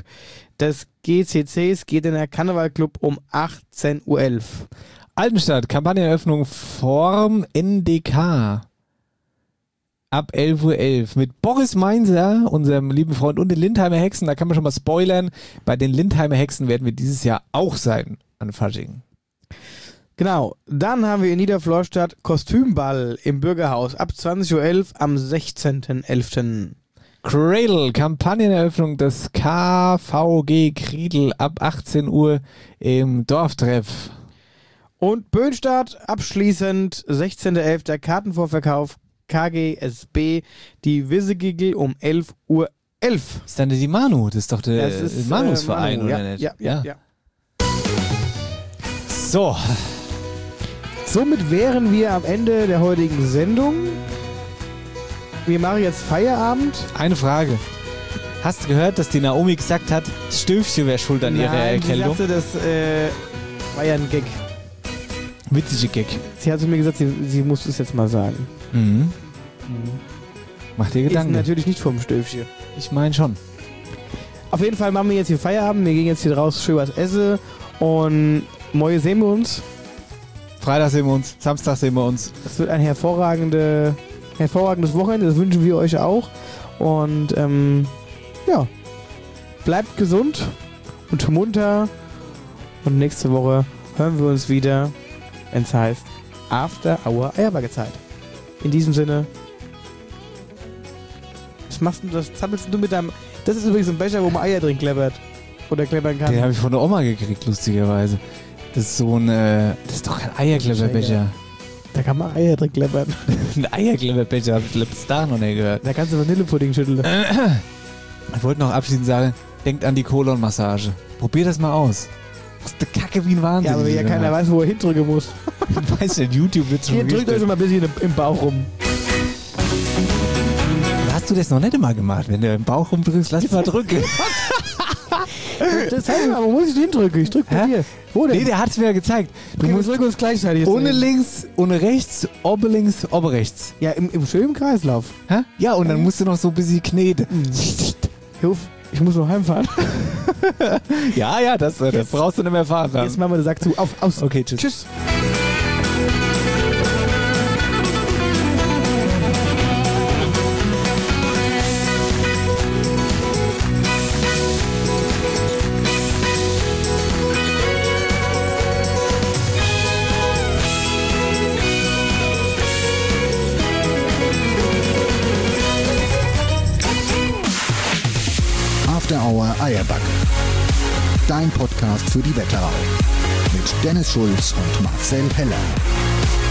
des GCCs geht in der Karnevalclub um 18.11 Uhr. Altenstadt, Kampagneneröffnung vorm NDK. Ab 11.11 Uhr mit Boris Meinzer, unserem lieben Freund, und den Lindheimer Hexen. Da kann man schon mal spoilern. Bei den Lindheimer Hexen werden wir dieses Jahr auch sein an Fasching. Genau. Dann haben wir in Niederflorstadt Kostümball im Bürgerhaus ab 20.11 Uhr am 16.11. Cradle, Kampagneneröffnung des KVG Kriedl ab 18 Uhr im Dorftreff. Und Böhnstadt abschließend 16.11. Kartenvorverkauf KGSB, die Wissegigel um 11.11 Uhr. Ist dann die Manu? Das ist doch der Manus-Verein, Manu, oder nicht? Ja. So. Somit wären wir am Ende der heutigen Sendung. Wir machen jetzt Feierabend. Eine Frage. Hast du gehört, dass die Naomi gesagt hat, Stöfchen wäre schuld an ihrer Erkältung? Sie sagte, das war ja ein Gag. Witzige Gag. Sie hat zu mir gesagt, sie muss es jetzt mal sagen. Mach dir Gedanken. Ist natürlich nicht vom Stöfchen. Ich meine schon. Auf jeden Fall machen wir jetzt hier Feierabend. Wir gehen jetzt hier raus, schön was essen. Und morgen sehen wir uns. Freitag sehen wir uns. Samstag sehen wir uns. Es wird ein hervorragendes Wochenende. Das wünschen wir euch auch. Und ja, bleibt gesund und munter. Und nächste Woche hören wir uns wieder, wenn es heißt After Hour Eierbacke-Zeit. In diesem Sinne. Was machst du? Das zappelst du mit deinem... Das ist übrigens ein Becher, wo man Eier drin kleppert. Oder kleppern kann. Den habe ich von der Oma gekriegt, lustigerweise. Das ist so ein... das ist doch kein Eierklepperbecher. Da kann man Eier drin kleppern. Ein Eierklepperbecher, habe ich letztes Tag noch nicht gehört. Da kannst du Vanillepudding schütteln. Ich wollte noch abschließend sagen, denkt an die Kolonmassage. Probier das mal aus. Das ist eine Kacke wie ein Wahnsinn. Ja, aber wenn ja keiner weiß, wo er hindrücken muss. Ich weiß nicht, YouTube wird schon. Ihr drückt euch schon mal ein bisschen im Bauch rum. Hast du das noch nicht mal gemacht? Wenn du im Bauch rumdrückst, lass mal drücken. Das heißt, aber wo muss ich den drücken? Ich drück bei dir. Wo denn? Nee, der hat es mir gezeigt. Du musst drücken uns gleichzeitig. ohne links, ohne rechts, oben links, oben rechts. Ja, im schönen Kreislauf. Hä? Ja, und dann musst du noch so ein bisschen kneten. Ich muss noch heimfahren. Ja, das brauchst du nicht mehr fahren. Jetzt machen wir den Sack zu. Aus. Okay, tschüss. Tschüss. After Hour Eierbacke. Dein Podcast für die Wetterau. Mit Dennis Schulz und Marcel Heller.